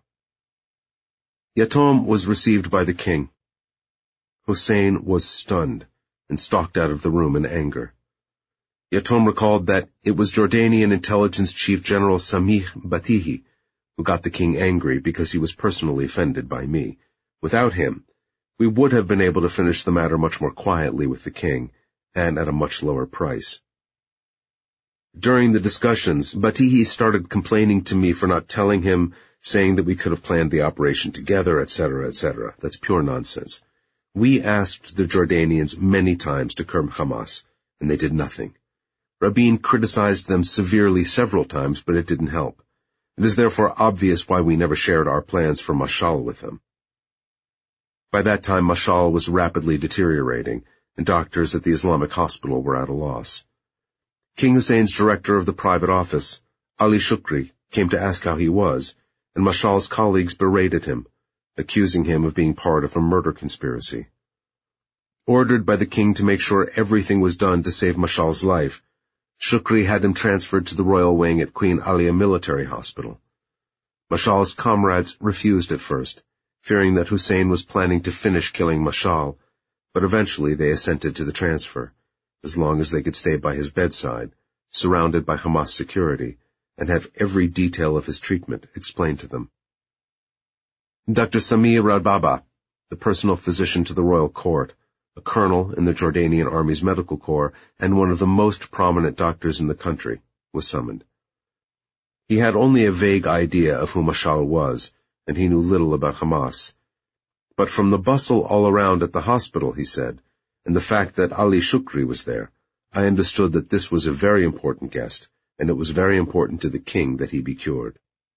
Yatom was received by the king. Hussein was stunned and stalked out of the room in anger. Yatom recalled that it was Jordanian intelligence chief General Samih Batihi who got the king angry because he was personally offended by me. Without him, we would have been able to finish the matter much more quietly with the king, and at a much lower price. During the discussions, Batihi started complaining to me for not telling him, saying that we could have planned the operation together, et cetera, et cetera. That's pure nonsense. We asked the Jordanians many times to curb Hamas, and they did nothing. Rabin criticized them severely several times, but it didn't help. It is therefore obvious why we never shared our plans for Mashal with them. By that time, Mashal was rapidly deteriorating, and doctors at the Islamic hospital were at a loss. King Hussein's director of the private office, Ali Shukri, came to ask how he was, and Mashal's colleagues berated him, accusing him of being part of a murder conspiracy. Ordered by the king to make sure everything was done to save Mashal's life, Shukri had him transferred to the royal wing at Queen Alia Military Hospital. Mashal's comrades refused at first, fearing that Hussein was planning to finish killing Mashal, but eventually they assented to the transfer, as long as they could stay by his bedside, surrounded by Hamas security, and have every detail of his treatment explained to them. Doctor Samir Rababa, the personal physician to the royal court, a colonel in the Jordanian Army's medical corps, and one of the most prominent doctors in the country, was summoned. He had only a vague idea of who Mashal was, and he knew little about Hamas. But from the bustle all around at the hospital, he said, and the fact that Ali Shukri was there, I understood that this was a very important guest, and it was very important to the king that he be cured.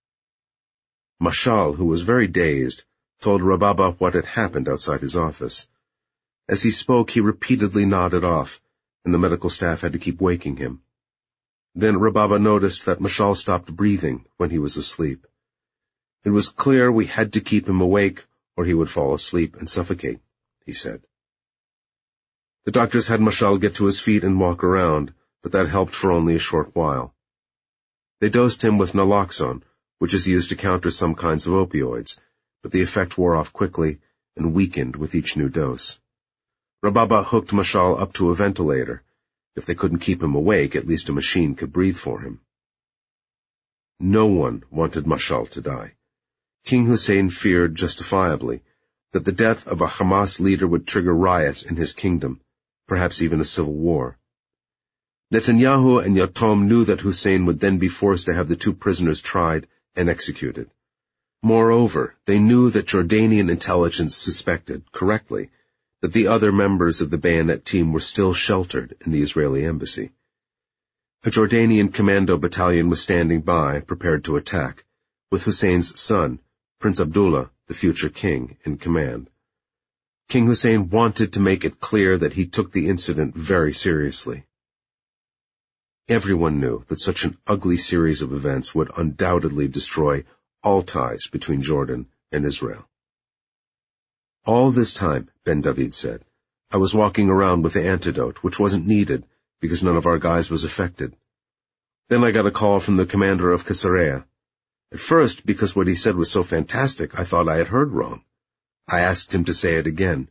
Mashal, who was very dazed, told Rababa what had happened outside his office. As he spoke, he repeatedly nodded off, and the medical staff had to keep waking him. Then Rababa noticed that Mashal stopped breathing when he was asleep. It was clear we had to keep him awake, or he would fall asleep and suffocate, he said. The doctors had Mashal get to his feet and walk around, but that helped for only a short while. They dosed him with naloxone, which is used to counter some kinds of opioids, but the effect wore off quickly and weakened with each new dose. Rababa hooked Mashal up to a ventilator. If they couldn't keep him awake, at least a machine could breathe for him. No one wanted Mashal to die. King Hussein feared, justifiably, that the death of a Hamas leader would trigger riots in his kingdom, perhaps even a civil war. Netanyahu and Yatom knew that Hussein would then be forced to have the two prisoners tried and executed. Moreover, they knew that Jordanian intelligence suspected, correctly, that the other members of the bayonet team were still sheltered in the Israeli embassy. A Jordanian commando battalion was standing by, prepared to attack, with Hussein's son, Prince Abdullah, the future king, in command. King Hussein wanted to make it clear that he took the incident very seriously. Everyone knew that such an ugly series of events would undoubtedly destroy all ties between Jordan and Israel. All this time, Ben David said, I was walking around with the antidote, which wasn't needed because none of our guys was affected. Then I got a call from the commander of Caesarea. At first, because what he said was so fantastic, I thought I had heard wrong. I asked him to say it again.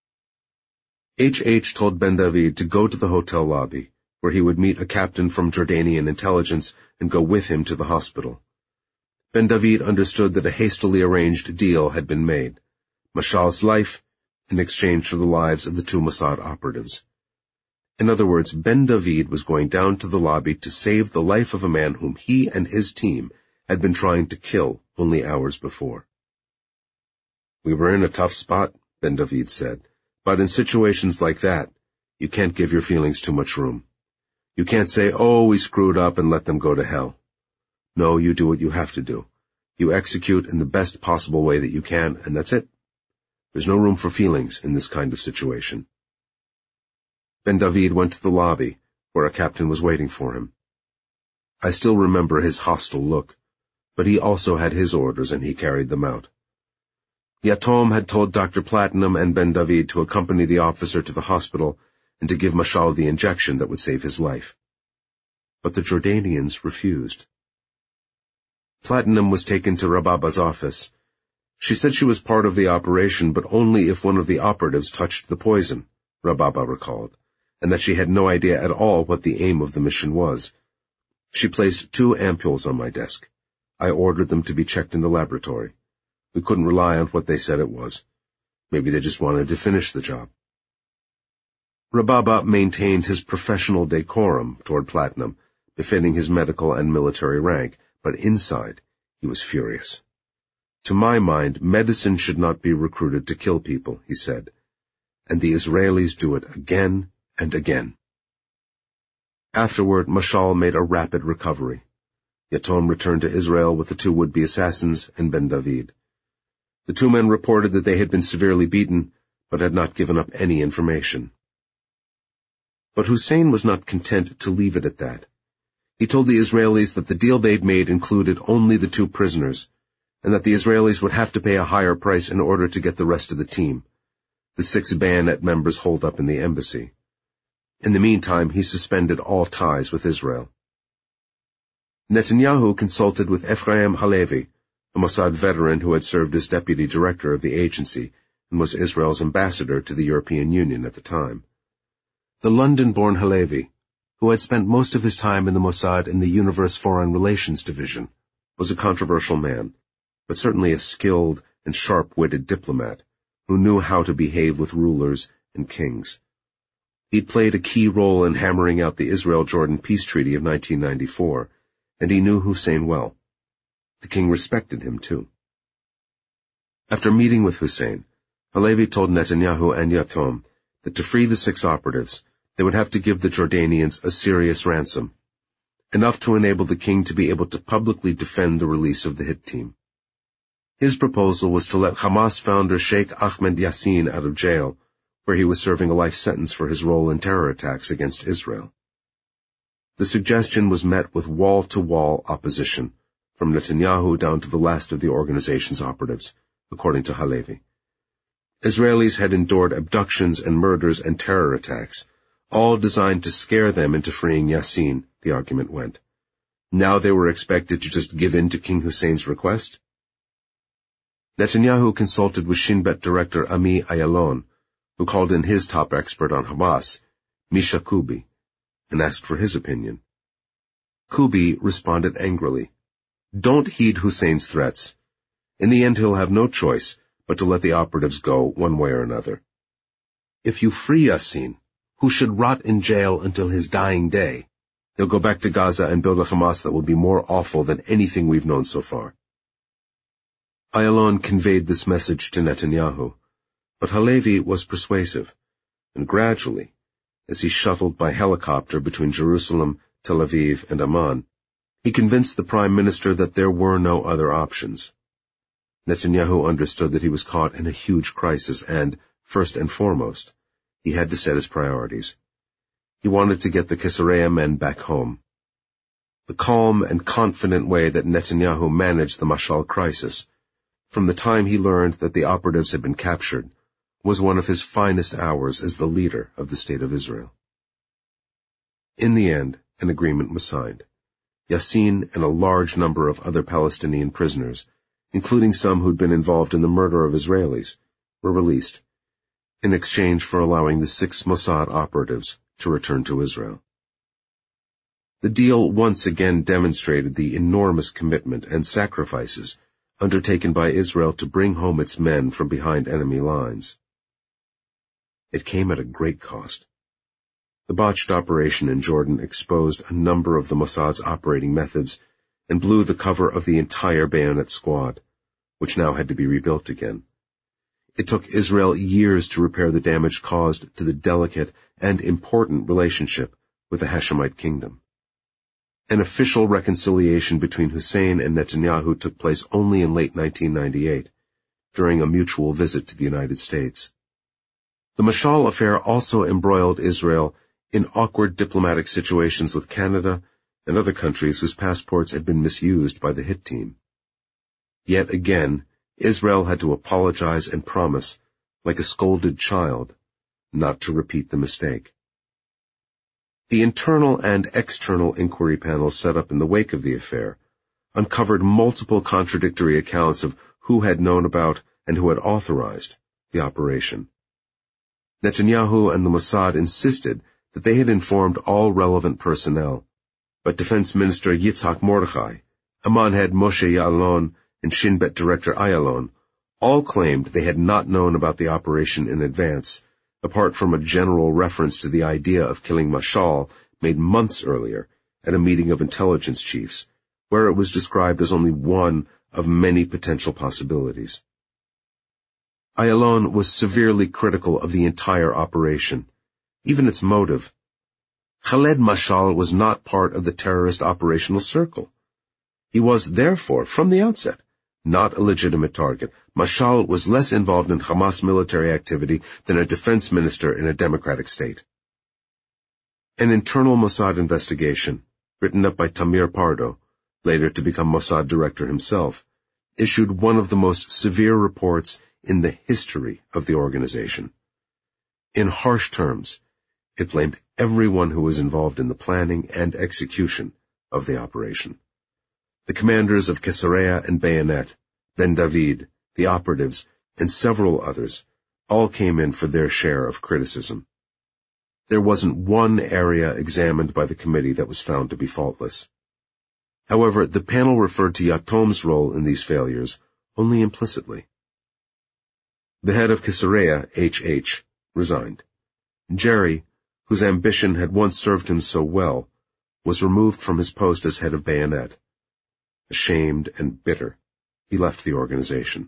H H told Ben David to go to the hotel lobby, where he would meet a captain from Jordanian intelligence and go with him to the hospital. Ben David understood that a hastily arranged deal had been made. Mashal's life in exchange for the lives of the two Mossad operatives. In other words, Ben David was going down to the lobby to save the life of a man whom he and his team had been trying to kill only hours before. We were in a tough spot, Ben David said, but in situations like that, you can't give your feelings too much room. You can't say, oh, we screwed up and let them go to hell. No, you do what you have to do. You execute in the best possible way that you can, and that's it. There's no room for feelings in this kind of situation. Ben David went to the lobby, where a captain was waiting for him. I still remember his hostile look, but he also had his orders and he carried them out. Yatom had told Doctor Platinum and Ben David to accompany the officer to the hospital and to give Mashal the injection that would save his life. But the Jordanians refused. Platinum was taken to Rababa's office. She said she was part of the operation, but only if one of the operatives touched the poison, Rababa recalled, and that she had no idea at all what the aim of the mission was. She placed two ampules on my desk. I ordered them to be checked in the laboratory. We couldn't rely on what they said it was. Maybe they just wanted to finish the job. Rababa maintained his professional decorum toward Platinum, befitting his medical and military rank, but inside he was furious. To my mind, medicine should not be recruited to kill people, he said, and the Israelis do it again and again. Afterward, Mashal made a rapid recovery. Yatom returned to Israel with the two would-be assassins and Ben David. The two men reported that they had been severely beaten, but had not given up any information. But Hussein was not content to leave it at that. He told the Israelis that the deal they'd made included only the two prisoners, and that the Israelis would have to pay a higher price in order to get the rest of the team, the six bayonet members holed up in the embassy. In the meantime, he suspended all ties with Israel. Netanyahu consulted with Ephraim Halevi, a Mossad veteran who had served as deputy director of the agency and was Israel's ambassador to the European Union at the time. The London-born Halevi, who had spent most of his time in the Mossad in the Universe Foreign Relations Division, was a controversial man, but certainly a skilled and sharp-witted diplomat who knew how to behave with rulers and kings. He'd played a key role in hammering out the Israel-Jordan peace treaty of nineteen ninety-four, and he knew Hussein well. The king respected him, too. After meeting with Hussein, Halevi told Netanyahu and Yatom that to free the six operatives, they would have to give the Jordanians a serious ransom, enough to enable the king to be able to publicly defend the release of the hit team. His proposal was to let Hamas founder Sheikh Ahmed Yassin out of jail, where he was serving a life sentence for his role in terror attacks against Israel. The suggestion was met with wall-to-wall opposition, from Netanyahu down to the last of the organization's operatives, according to Halevi. Israelis had endured abductions and murders and terror attacks, all designed to scare them into freeing Yassin, the argument went. Now they were expected to just give in to King Hussein's request? Netanyahu consulted with Shin Bet director Ami Ayalon, who called in his top expert on Hamas, Misha Kubi, and asked for his opinion. Kubi responded angrily, "Don't heed Hussein's threats. In the end he'll have no choice but to let the operatives go one way or another. If you free Yassin, who should rot in jail until his dying day, he'll go back to Gaza and build a Hamas that will be more awful than anything we've known so far." Ayalon conveyed this message to Netanyahu, but Halevi was persuasive, and gradually, as he shuttled by helicopter between Jerusalem, Tel Aviv, and Amman, he convinced the prime minister that there were no other options. Netanyahu understood that he was caught in a huge crisis and, first and foremost, he had to set his priorities. He wanted to get the Caesarea men back home. The calm and confident way that Netanyahu managed the Mashal crisis, from the time he learned that the operatives had been captured, was one of his finest hours as the leader of the State of Israel. In the end, an agreement was signed. Yassin and a large number of other Palestinian prisoners, including some who'd been involved in the murder of Israelis, were released, in exchange for allowing the six Mossad operatives to return to Israel. The deal once again demonstrated the enormous commitment and sacrifices undertaken by Israel to bring home its men from behind enemy lines. It came at a great cost. The botched operation in Jordan exposed a number of the Mossad's operating methods and blew the cover of the entire bayonet squad, which now had to be rebuilt again. It took Israel years to repair the damage caused to the delicate and important relationship with the Hashemite kingdom. An official reconciliation between Hussein and Netanyahu took place only in late nineteen ninety-eight, during a mutual visit to the United States. The Mashal affair also embroiled Israel in awkward diplomatic situations with Canada and other countries whose passports had been misused by the hit team. Yet again, Israel had to apologize and promise, like a scolded child, not to repeat the mistake. The internal and external inquiry panels set up in the wake of the affair uncovered multiple contradictory accounts of who had known about and who had authorized the operation. Netanyahu and the Mossad insisted that they had informed all relevant personnel, but Defense Minister Yitzhak Mordechai, Amman head Moshe Ya'alon, and Shin Bet director Ayalon all claimed they had not known about the operation in advance, apart from a general reference to the idea of killing Mashal made months earlier at a meeting of intelligence chiefs, where it was described as only one of many potential possibilities. Ayalon was severely critical of the entire operation, even its motive. Khaled Mashal was not part of the terrorist operational circle. He was, therefore, from the outset, not a legitimate target. Mashal was less involved in Hamas military activity than a defense minister in a democratic state. An internal Mossad investigation, written up by Tamir Pardo, later to become Mossad director himself, issued one of the most severe reports in the history of the organization. In harsh terms, it blamed everyone who was involved in the planning and execution of the operation. The commanders of Caesarea and Bayonet, Ben David, the operatives, and several others all came in for their share of criticism. There wasn't one area examined by the committee that was found to be faultless. However, the panel referred to Yatom's role in these failures only implicitly. The head of Caesarea, H H, resigned. Jerry, whose ambition had once served him so well, was removed from his post as head of Bayonet. Ashamed and bitter, he left the organization.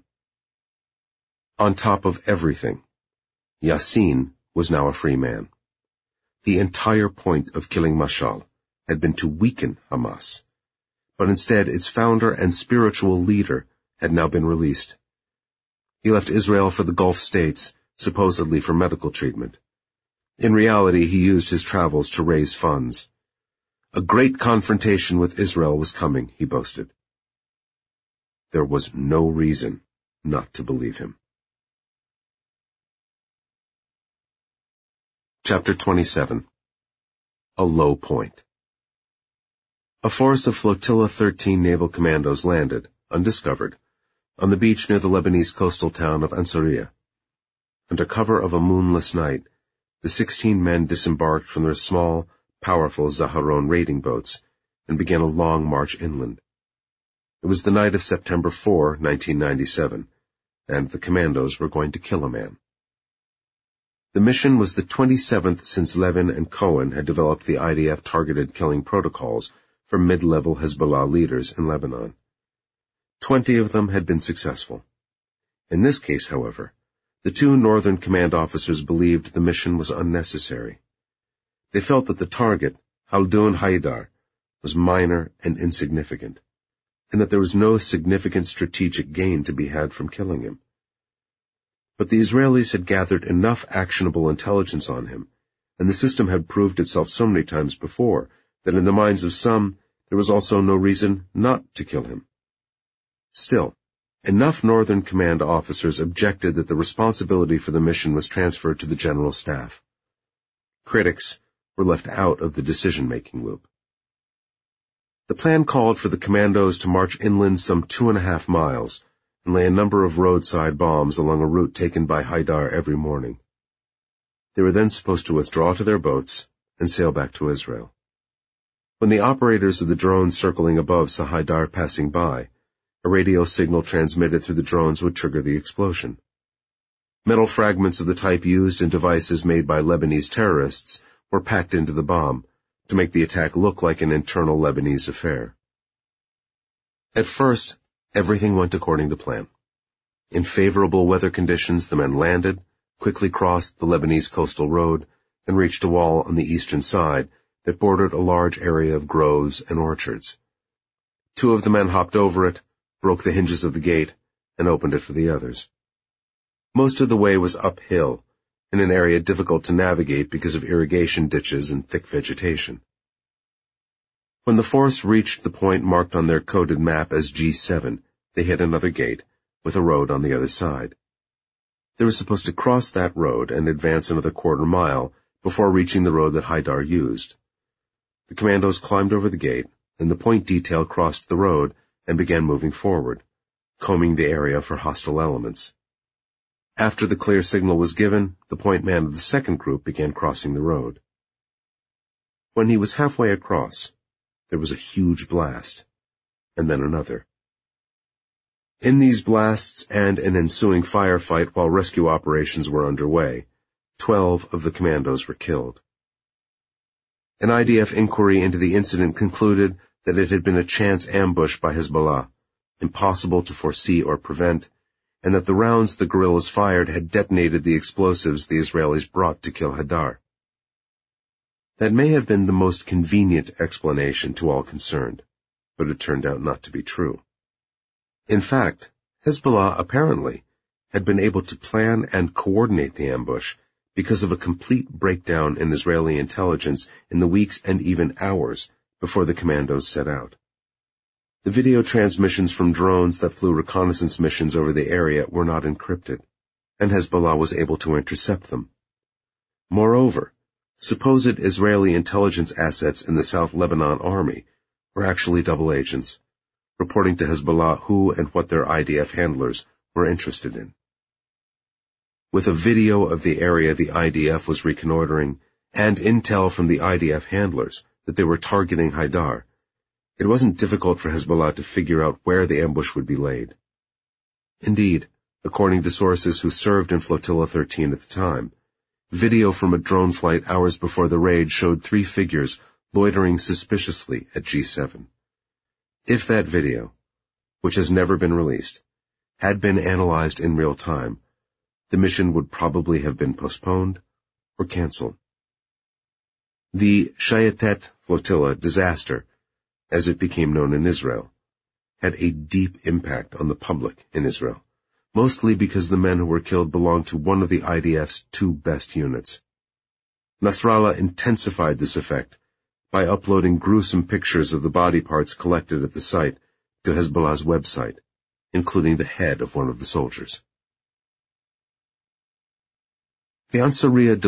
On top of everything, Yassin was now a free man. The entire point of killing Mashal had been to weaken Hamas, but instead its founder and spiritual leader had now been released. He left Israel for the Gulf states, supposedly for medical treatment. In reality, he used his travels to raise funds. A great confrontation with Israel was coming, he boasted. There was no reason not to believe him. Chapter twenty-seven. A Low Point. A force of Flotilla thirteen naval commandos landed, undiscovered, on the beach near the Lebanese coastal town of Ansariya. Under cover of a moonless night, the sixteen men disembarked from their small, powerful Zaharon raiding boats and began a long march inland. It was the night of September fourth, nineteen ninety-seven, and the commandos were going to kill a man. The mission was the twenty-seventh since Levin and Cohen had developed the I D F-targeted killing protocols for mid-level Hezbollah leaders in Lebanon. Twenty of them had been successful. In this case, however, the two Northern Command officers believed the mission was unnecessary. They felt that the target, Khaldoun Haidar, was minor and insignificant, and that there was no significant strategic gain to be had from killing him. But the Israelis had gathered enough actionable intelligence on him, and the system had proved itself so many times before that in the minds of some there was also no reason not to kill him. Still, enough Northern Command officers objected that the responsibility for the mission was transferred to the General Staff. Critics were left out of the decision-making loop. The plan called for the commandos to march inland some two and a half miles and lay a number of roadside bombs along a route taken by Haidar every morning. They were then supposed to withdraw to their boats and sail back to Israel. When the operators of the drones circling above saw Haidar passing by, a radio signal transmitted through the drones would trigger the explosion. Metal fragments of the type used in devices made by Lebanese terrorists were packed into the bomb to make the attack look like an internal Lebanese affair. At first, everything went according to plan. In favorable weather conditions, the men landed, quickly crossed the Lebanese coastal road, and reached a wall on the eastern side that bordered a large area of groves and orchards. Two of the men hopped over it, broke the hinges of the gate, and opened it for the others. Most of the way was uphill, in an area difficult to navigate because of irrigation ditches and thick vegetation. When the force reached the point marked on their coded map as G seven, they hit another gate, with a road on the other side. They were supposed to cross that road and advance another quarter mile before reaching the road that Haidar used. The commandos climbed over the gate, and the point detail crossed the road and began moving forward, combing the area for hostile elements. After the clear signal was given, the point man of the second group began crossing the road. When he was halfway across, there was a huge blast, and then another. In these blasts and an ensuing firefight while rescue operations were underway, twelve of the commandos were killed. An I D F inquiry into the incident concluded that it had been a chance ambush by Hezbollah, impossible to foresee or prevent, and that the rounds the guerrillas fired had detonated the explosives the Israelis brought to kill Haidar. That may have been the most convenient explanation to all concerned, but it turned out not to be true. In fact, Hezbollah apparently had been able to plan and coordinate the ambush because of a complete breakdown in Israeli intelligence in the weeks and even hours before the commandos set out. The video transmissions from drones that flew reconnaissance missions over the area were not encrypted, and Hezbollah was able to intercept them. Moreover, supposed Israeli intelligence assets in the South Lebanon Army were actually double agents, reporting to Hezbollah who and what their I D F handlers were interested in. With a video of the area the I D F was reconnoitering, and intel from the I D F handlers that they were targeting Haidar, it wasn't difficult for Hezbollah to figure out where the ambush would be laid. Indeed, according to sources who served in Flotilla thirteen at the time, video from a drone flight hours before the raid showed three figures loitering suspiciously at G seven. If that video, which has never been released, had been analyzed in real time, the mission would probably have been postponed or canceled. The Shayetet Flotilla disaster, as it became known in Israel, had a deep impact on the public in Israel, mostly because the men who were killed belonged to one of the I D F's two best units. Nasrallah intensified this effect by uploading gruesome pictures of the body parts collected at the site to Hezbollah's website, including the head of one of the soldiers. The Ansariya